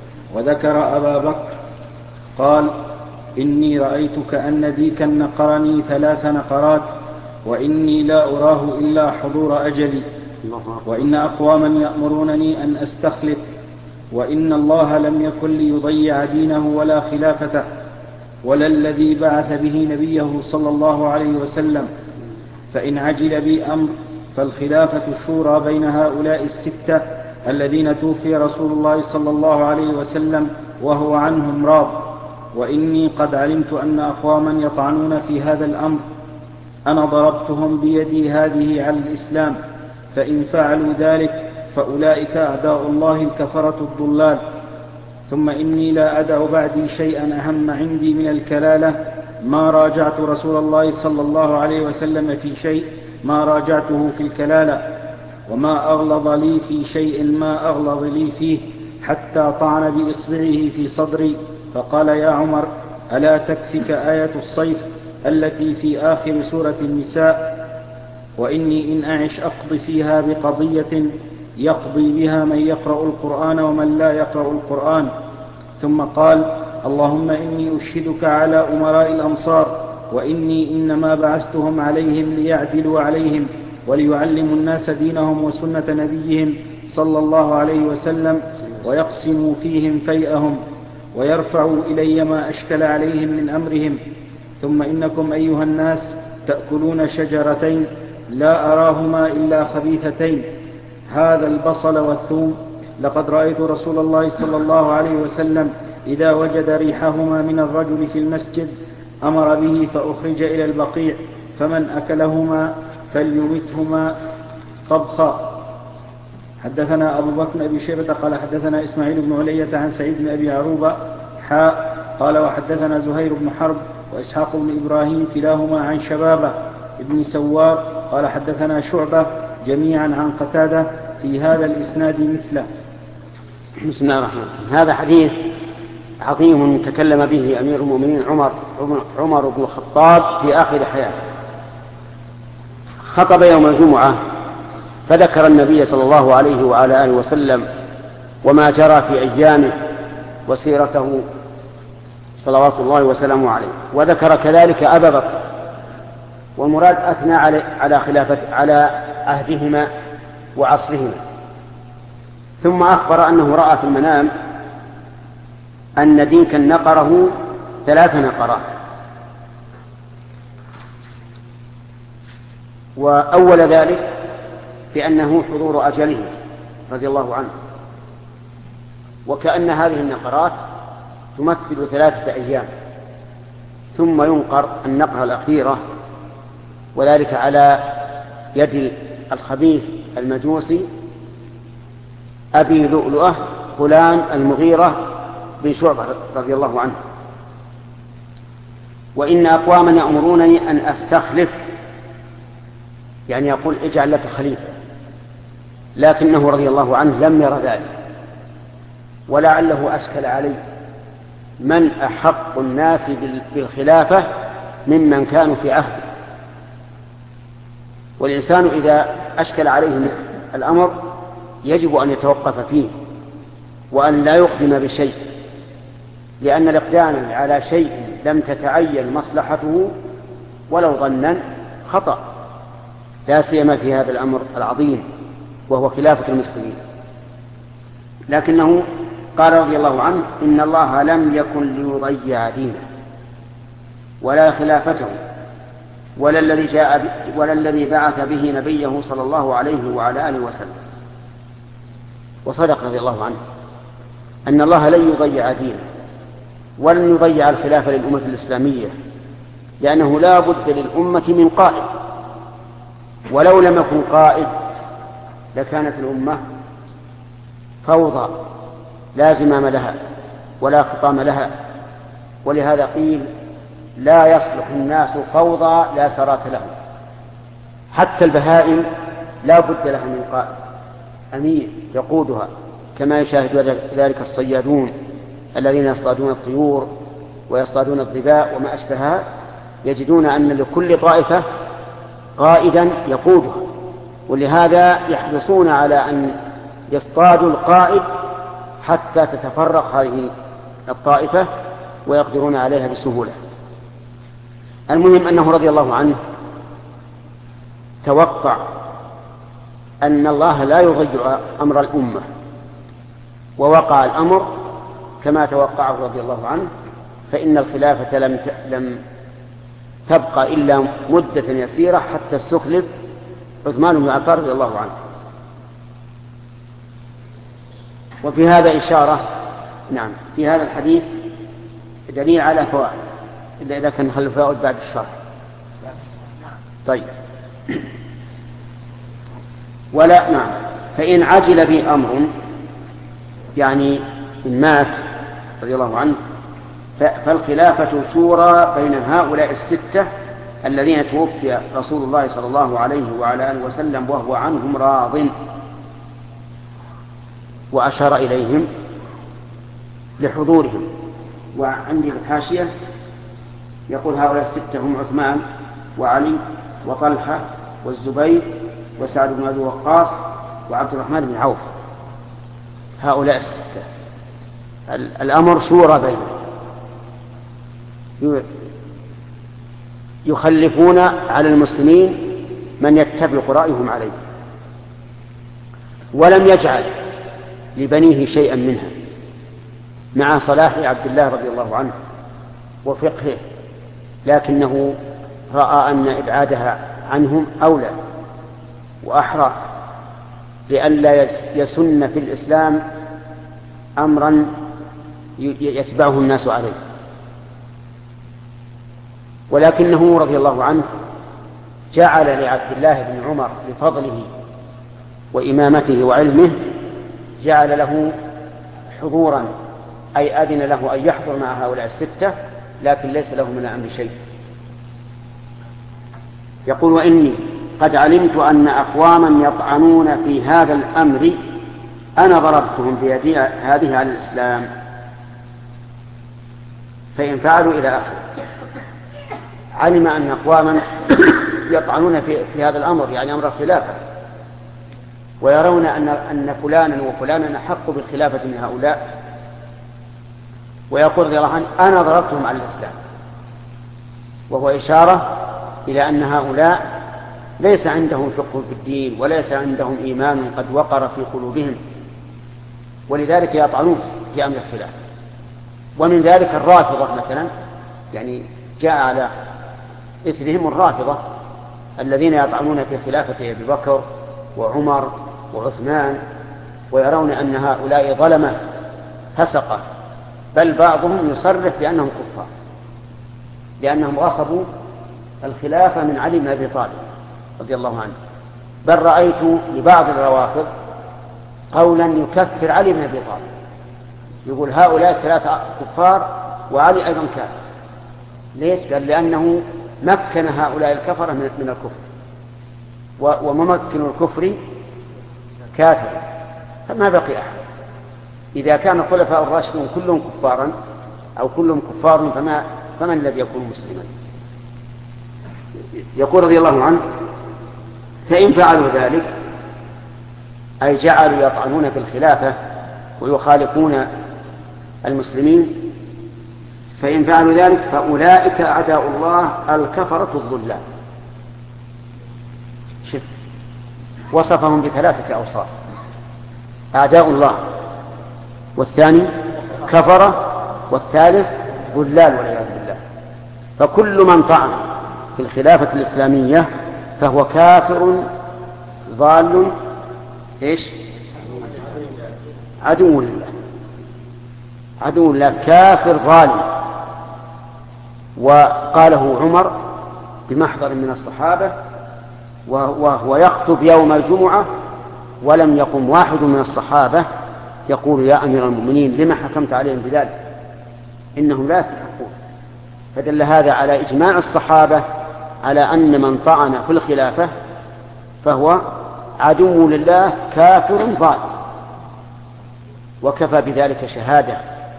وذكر أبا بكر قال إني رأيت كأن ديكا نقرني ثلاث نقرات وإني لا أراه إلا حضور أجلي، وإن أقواما يأمرونني أن أستخلف، وإن الله لم يكن ليضيع دينه ولا خلافته ولا الذي بعث به نبيه صلى الله عليه وسلم، فإن عجل بي أمر فالخلافة شورى بين هؤلاء الستة الذين توفي رسول الله صلى الله عليه وسلم وهو عنهم راض، وإني قد علمت أن أقواما يطعنون في هذا الأمر أنا ضربتهم بيدي هذه على الإسلام، فإن فعلوا ذلك فأولئك أعداء الله الكفرة الضلال. ثم إني لا أدع بعدي شيئا أهم عندي من الكلالة، ما راجعت رسول الله صلى الله عليه وسلم في شيء ما راجعته في الكلالة، وما أغلظ لي في شيء ما أغلظ لي فيه، حتى طعن بإصبعه في صدري فقال يا عمر ألا تكفك آية الصيف التي في آخر سورة النساء، وإني إن أعش أقضي فيها بقضية يقضي بها من يقرأ القرآن ومن لا يقرأ القرآن. ثم قال اللهم إني أشهدك على أمراء الأمصار، وإني إنما بعثتهم عليهم ليعدلوا عليهم وليعلموا الناس دينهم وسنة نبيهم صلى الله عليه وسلم، ويقسموا فيهم فيئهم ويرفعوا إلي ما أشكل عليهم من أمرهم. ثم إنكم أيها الناس تأكلون شجرتين لا أراهما إلا خبيثتين، هذا البصل والثوم، لقد رأيت رسول الله صلى الله عليه وسلم إذا وجد ريحهما من الرجل في المسجد أمر به فأخرج إلى البقيع، فمن أكلهما فليمثهما طبخا. حدثنا أبو بكر أبي شيبة قال حدثنا إسماعيل بن علية عن سعيد بن أبي عروبة حاء قال وحدثنا زهير بن حرب وإسحاق بن إبراهيم كلاهما عن شبابة ابن سوار قال حدثنا شعبة جميعا عن قتادة في هذا الإسناد مثله. بسم الله الرحمن الرحيم. هذا حديث عظيم تكلم به أمير المؤمنين عمر عمر بن الخطاب في آخر حياته. خطب يوم الجمعة فذكر النبي صلى الله عليه وعلى آله وسلم وما جرى في أيامه وسيرته صلوات الله وسلامه عليه، وذكر كذلك أبا بكر، والمراد أثنى على خلافة على عهدهما وعصرهما. ثم أخبر أنه رأى في المنام أن ديكا نقره ثلاث نقرات، وأول ذلك بأنه حضور أجله رضي الله عنه، وكأن هذه النقرات تمثل ثلاثة أيام، ثم ينقر النقرة الأخيرة، وذلك على يد الخبيث المجوسي أبي لؤلؤة غلام المغيرة بن شعبة رضي الله عنه. وإن أقواما يأمرونني أن أستخلف، يعني يقول اجعل لك خليفة، لكنه رضي الله عنه لم ير ذلك، ولعله أشكل عليه من أحق الناس بالخلافة ممن كانوا في عهده. والإنسان إذا أشكل عليه الأمر يجب أن يتوقف فيه وأن لا يقدم بشيء، لأن الإقدام على شيء لم تتعين مصلحته ولو ظنا خطأ، لا سيما في هذا الأمر العظيم وهو خلافة المسلمين. لكنه قال رضي الله عنه إن الله لم يكن ليضيع دينه ولا خلافته ولا الذي جاء ولا الذي بعث به نبيه صلى الله عليه وعلى آله وسلم. وصدق رضي الله عنه أن الله لن يضيع دينه ولن يضيع الخلافة للأمة الإسلامية، لأنه لا بد للأمة من قائد، ولو لم يكن قائد لكانت الأمة فوضى لا زمام لها ولا خطام لها. ولهذا قيل لا يصلح الناس فوضى لا سرات لهم، حتى البهائم لا بد لها من قائد أمير يقودها، كما يشاهد ذلك الصيادون الذين يصطادون الطيور ويصطادون الظباء وما أشبهها، يجدون أن لكل طائفة قائدا يقودها، ولهذا يحرصون على أن يصطادوا القائد حتى تتفرق هذه الطائفة ويقدرون عليها بسهولة. المهم أنه رضي الله عنه توقع أن الله لا يضيع أمر الأمة، ووقع الأمر كما توقعه رضي الله عنه، فإن الخلافة لم لم تبقى إلا مدة يسيرة حتى استخلف عثمان بن عفان رضي الله عنه. وفي هذا إشارة، نعم، في هذا الحديث دليل على فوائد، إلا إذا كان نخلي فوائد بعد الشرح. طيب، ولا نعم فإن عجل به أمر، يعني إن مات رضي الله عنه، فالخلافة شورى بين هؤلاء الستة الذين توفي رسول الله صلى الله عليه وعلى آله وسلم وهو عنهم راض. وأشار إليهم لحضورهم. وعندي الحاشية يقول هؤلاء الستة هم عثمان وعلي وطلحة والزبير وسعد بن أبي وقاص وعبد الرحمن بن عوف، هؤلاء الستة الأمر شورى بينهم، يخلفون على المسلمين من يتفق رأيهم عليه، ولم يجعل لبنيه شيئا منها، مع صلاح عبد الله رضي الله عنه وفقهه، لكنه رأى أن إبعادها عنهم أولى وأحرى، لئلا يسن في الإسلام أمرا يتبعه الناس عليه. ولكنه رضي الله عنه جعل لعبد الله بن عمر لفضله وإمامته وعلمه، جعل له حضورا، أي أذن له أن يحضر مع هؤلاء الستة، لكن ليس له من الأمر شيء. يقول وإني قد علمت أن أقواما يطعنون في هذا الأمر أنا ضربتهم بيدي هذه على الإسلام. فإن فعلوا إلى آخره. علم أن أقواما يطعنون في, في هذا الأمر، يعني أمر الخلافة، ويرون أن, أن فلانا وفلانا أحق بالخلافة من هؤلاء، ويقول رضي الله عنه أنا ضربتهم على الإسلام، وهو إشارة إلى أن هؤلاء ليس عندهم فقه في الدين وليس عندهم إيمان قد وقر في قلوبهم، ولذلك يطعنون في أمر الخلافة. ومن ذلك الرافضة مثلا، يعني جاء على إثرهم الرافضة الذين يطعنون في خلافة أبي بكر وعمر وعثمان، ويرون أن هؤلاء ظلمة فسقة، بل بعضهم يصرح بأنهم كفار لأنهم غصبوا الخلافة من علي بن أبي طالب رضي الله عنه. بل رأيت لبعض الروافض قولا يكفر علي بن أبي طالب، يقول هؤلاء ثلاثة كفار وعلي أيضا كافر. ليش؟ قال لأنه مكن هؤلاء الكفرة من الكفر، وممكن الكفر كافر، فما بقي أحد. إذا كان الخلفاء الراشدون كلهم كفارا أو كلهم كفار فما فمن الذي يكون مسلما؟ يقول رضي الله عنه فإن فعلوا ذلك، أي جعلوا يطعنون في الخلافة ويخالفون المسلمين، فإن فعلوا ذلك فأولئك أعداء الله الكفرة الضلال. شف وصفهم بثلاثة أوصاف: أعداء الله، والثاني كفرة، والثالث ضلال والعياذ بالله. فكل من طعن في الخلافة الإسلامية فهو كافر ضال إيش؟ عدو لله، عدو لله، كافر ظالم. وقاله عمر بمحضر من الصحابة وهو يخطب يوم الجمعة، ولم يقم واحد من الصحابة يقول يا أمير المؤمنين لما حكمت عليهم بذلك، إنهم لا يستحقون. فدل هذا على إجماع الصحابة على أن من طعن في الخلافة فهو عدو لله كافر ظالم. وكفى بذلك شهادة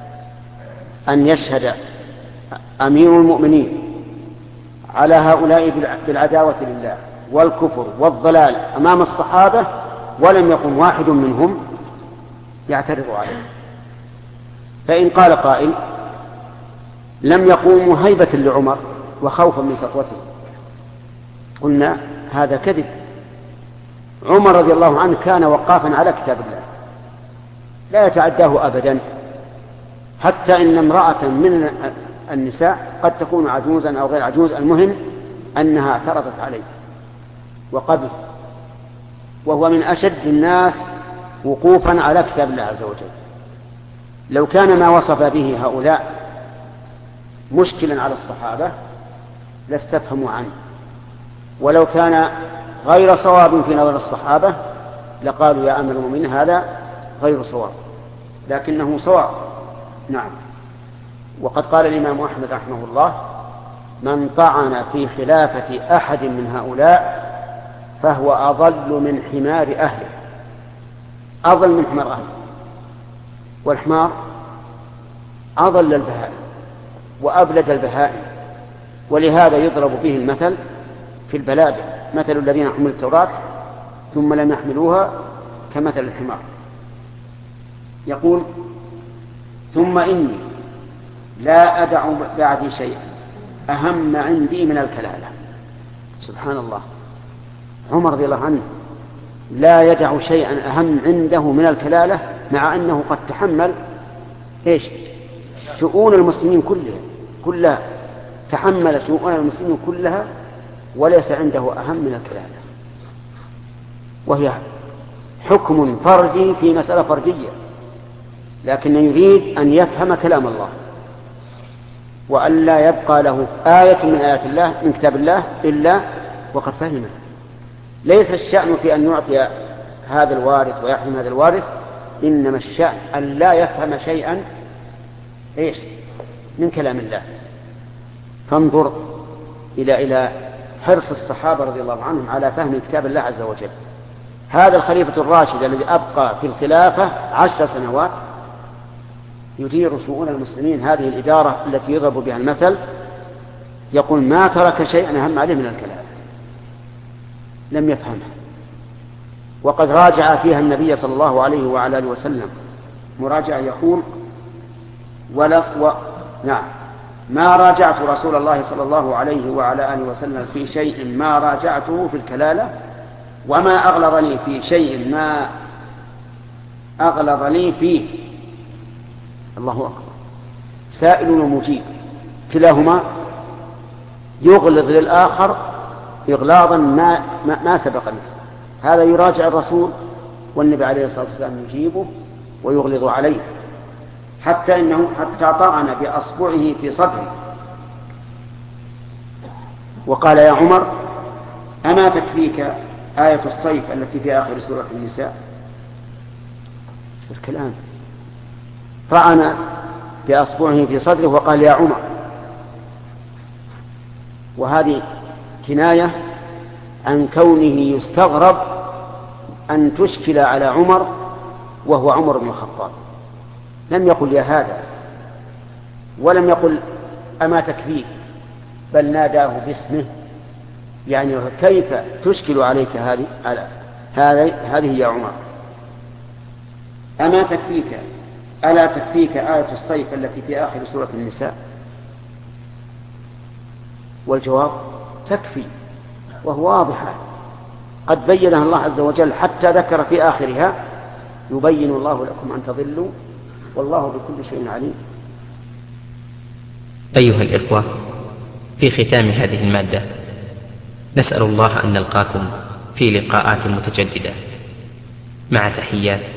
أن يشهد أمير المؤمنين على هؤلاء بالعداوة لله والكفر والضلال أمام الصحابة ولم يقم واحد منهم يعترض عليه. فإن قال قائل لم يقوموا هيبة لعمر وخوفا من سطوته، قلنا هذا كذب. عمر رضي الله عنه كان وقافا على كتاب الله لا يتعداه أبدا، حتى إن امرأة من النساء قد تكون عجوزا أو غير عجوز، المهم أنها اعترضت عليه وقبل، وهو من أشد الناس وقوفا على كتاب الله عز وجل. لو كان ما وصف به هؤلاء مشكلا على الصحابة لاستفهموا عنه، ولو كان غير صواب في نظر الصحابة لقالوا يا أمير المؤمنين هذا غير صواب، لكنه صواب. نعم. وقد قال الإمام أحمد رحمه الله من طعن في خلافة أحد من هؤلاء فهو أضل من حمار أهله، أضل من حمار أهله، والحمار أضل البهائم وأبلد البهائم، ولهذا يضرب به المثل في البلاد، مثل الذين حملوا التوراة ثم لم يحملوها كمثل الحمار. يقول ثم إني لا أدع بعدي شيئا أهم عندي من الكلالة. سبحان الله، عمر رضي الله عنه لا يدع شيئا أهم عنده من الكلالة، مع أنه قد تحمل إيش؟ شؤون المسلمين كلها كلها تحمل شؤون المسلمين كلها وليس عنده أهم من الكلالة، وهي حكم فردي في مسألة فردية، لكن يريد أن يفهم كلام الله وأن لا يبقى له آية من آيات الله من كتاب الله إلا وقد فهمه. ليس الشأن في أن يعطي هذا الوارث ويحرم هذا الوارث، إنما الشأن أن لا يفهم شيئا إيش من كلام الله. فانظر إلى إلى حرص الصحابة رضي الله عنهم على فهم كتاب الله عز وجل. هذا الخليفة الراشد الذي أبقى في الخلافة عشر سنوات يدير شؤون المسلمين هذه الإدارة التي يضرب بها المثل، يقول ما ترك شيئا أهم عليه من الكلام، لم يفهمها. وقد راجع فيها النبي صلى الله عليه وعلى آله وسلم مراجعة يقول ولا و... نعم ما راجعت رسول الله صلى الله عليه وعلى آله وسلم في شيء ما راجعته في الكلالة، وما أغلظني في شيء ما أغلظني فيه. الله أكبر. سائل ومجيب كلاهما يغلظ للآخر إغلاظا ما, ما, ما سبق له. هذا يراجع الرسول والنبي عليه الصلاة والسلام يجيبه ويغلظ عليه، حتى إنه حتى طعن بأصبعه في صدره وقال يا عمر أما تكفيك آية الصيف التي في آخر سورة النساء؟ الكلام طعن بأصبعه في صدره وقال يا عمر. وهذه كناية عن كونه يستغرب أن تشكل على عمر وهو عمر بن الخطاب. لم يقل يا هذا ولم يقل أما تكفيك، بل ناداه باسمه، يعني كيف تشكل عليك هذه هذه يا عمر؟ أما تكفيك ألا تكفيك آية الصيف التي في آخر سورة النساء؟ والجواب تكفي، وهو واضح قد بينها الله عز وجل، حتى ذكر في آخرها يبين الله لكم أن تضلوا والله بكل شيء عليم. أيها الإخوة، في ختام هذه المادة نسأل الله أن نلقاكم في لقاءات متجددة، مع تحيات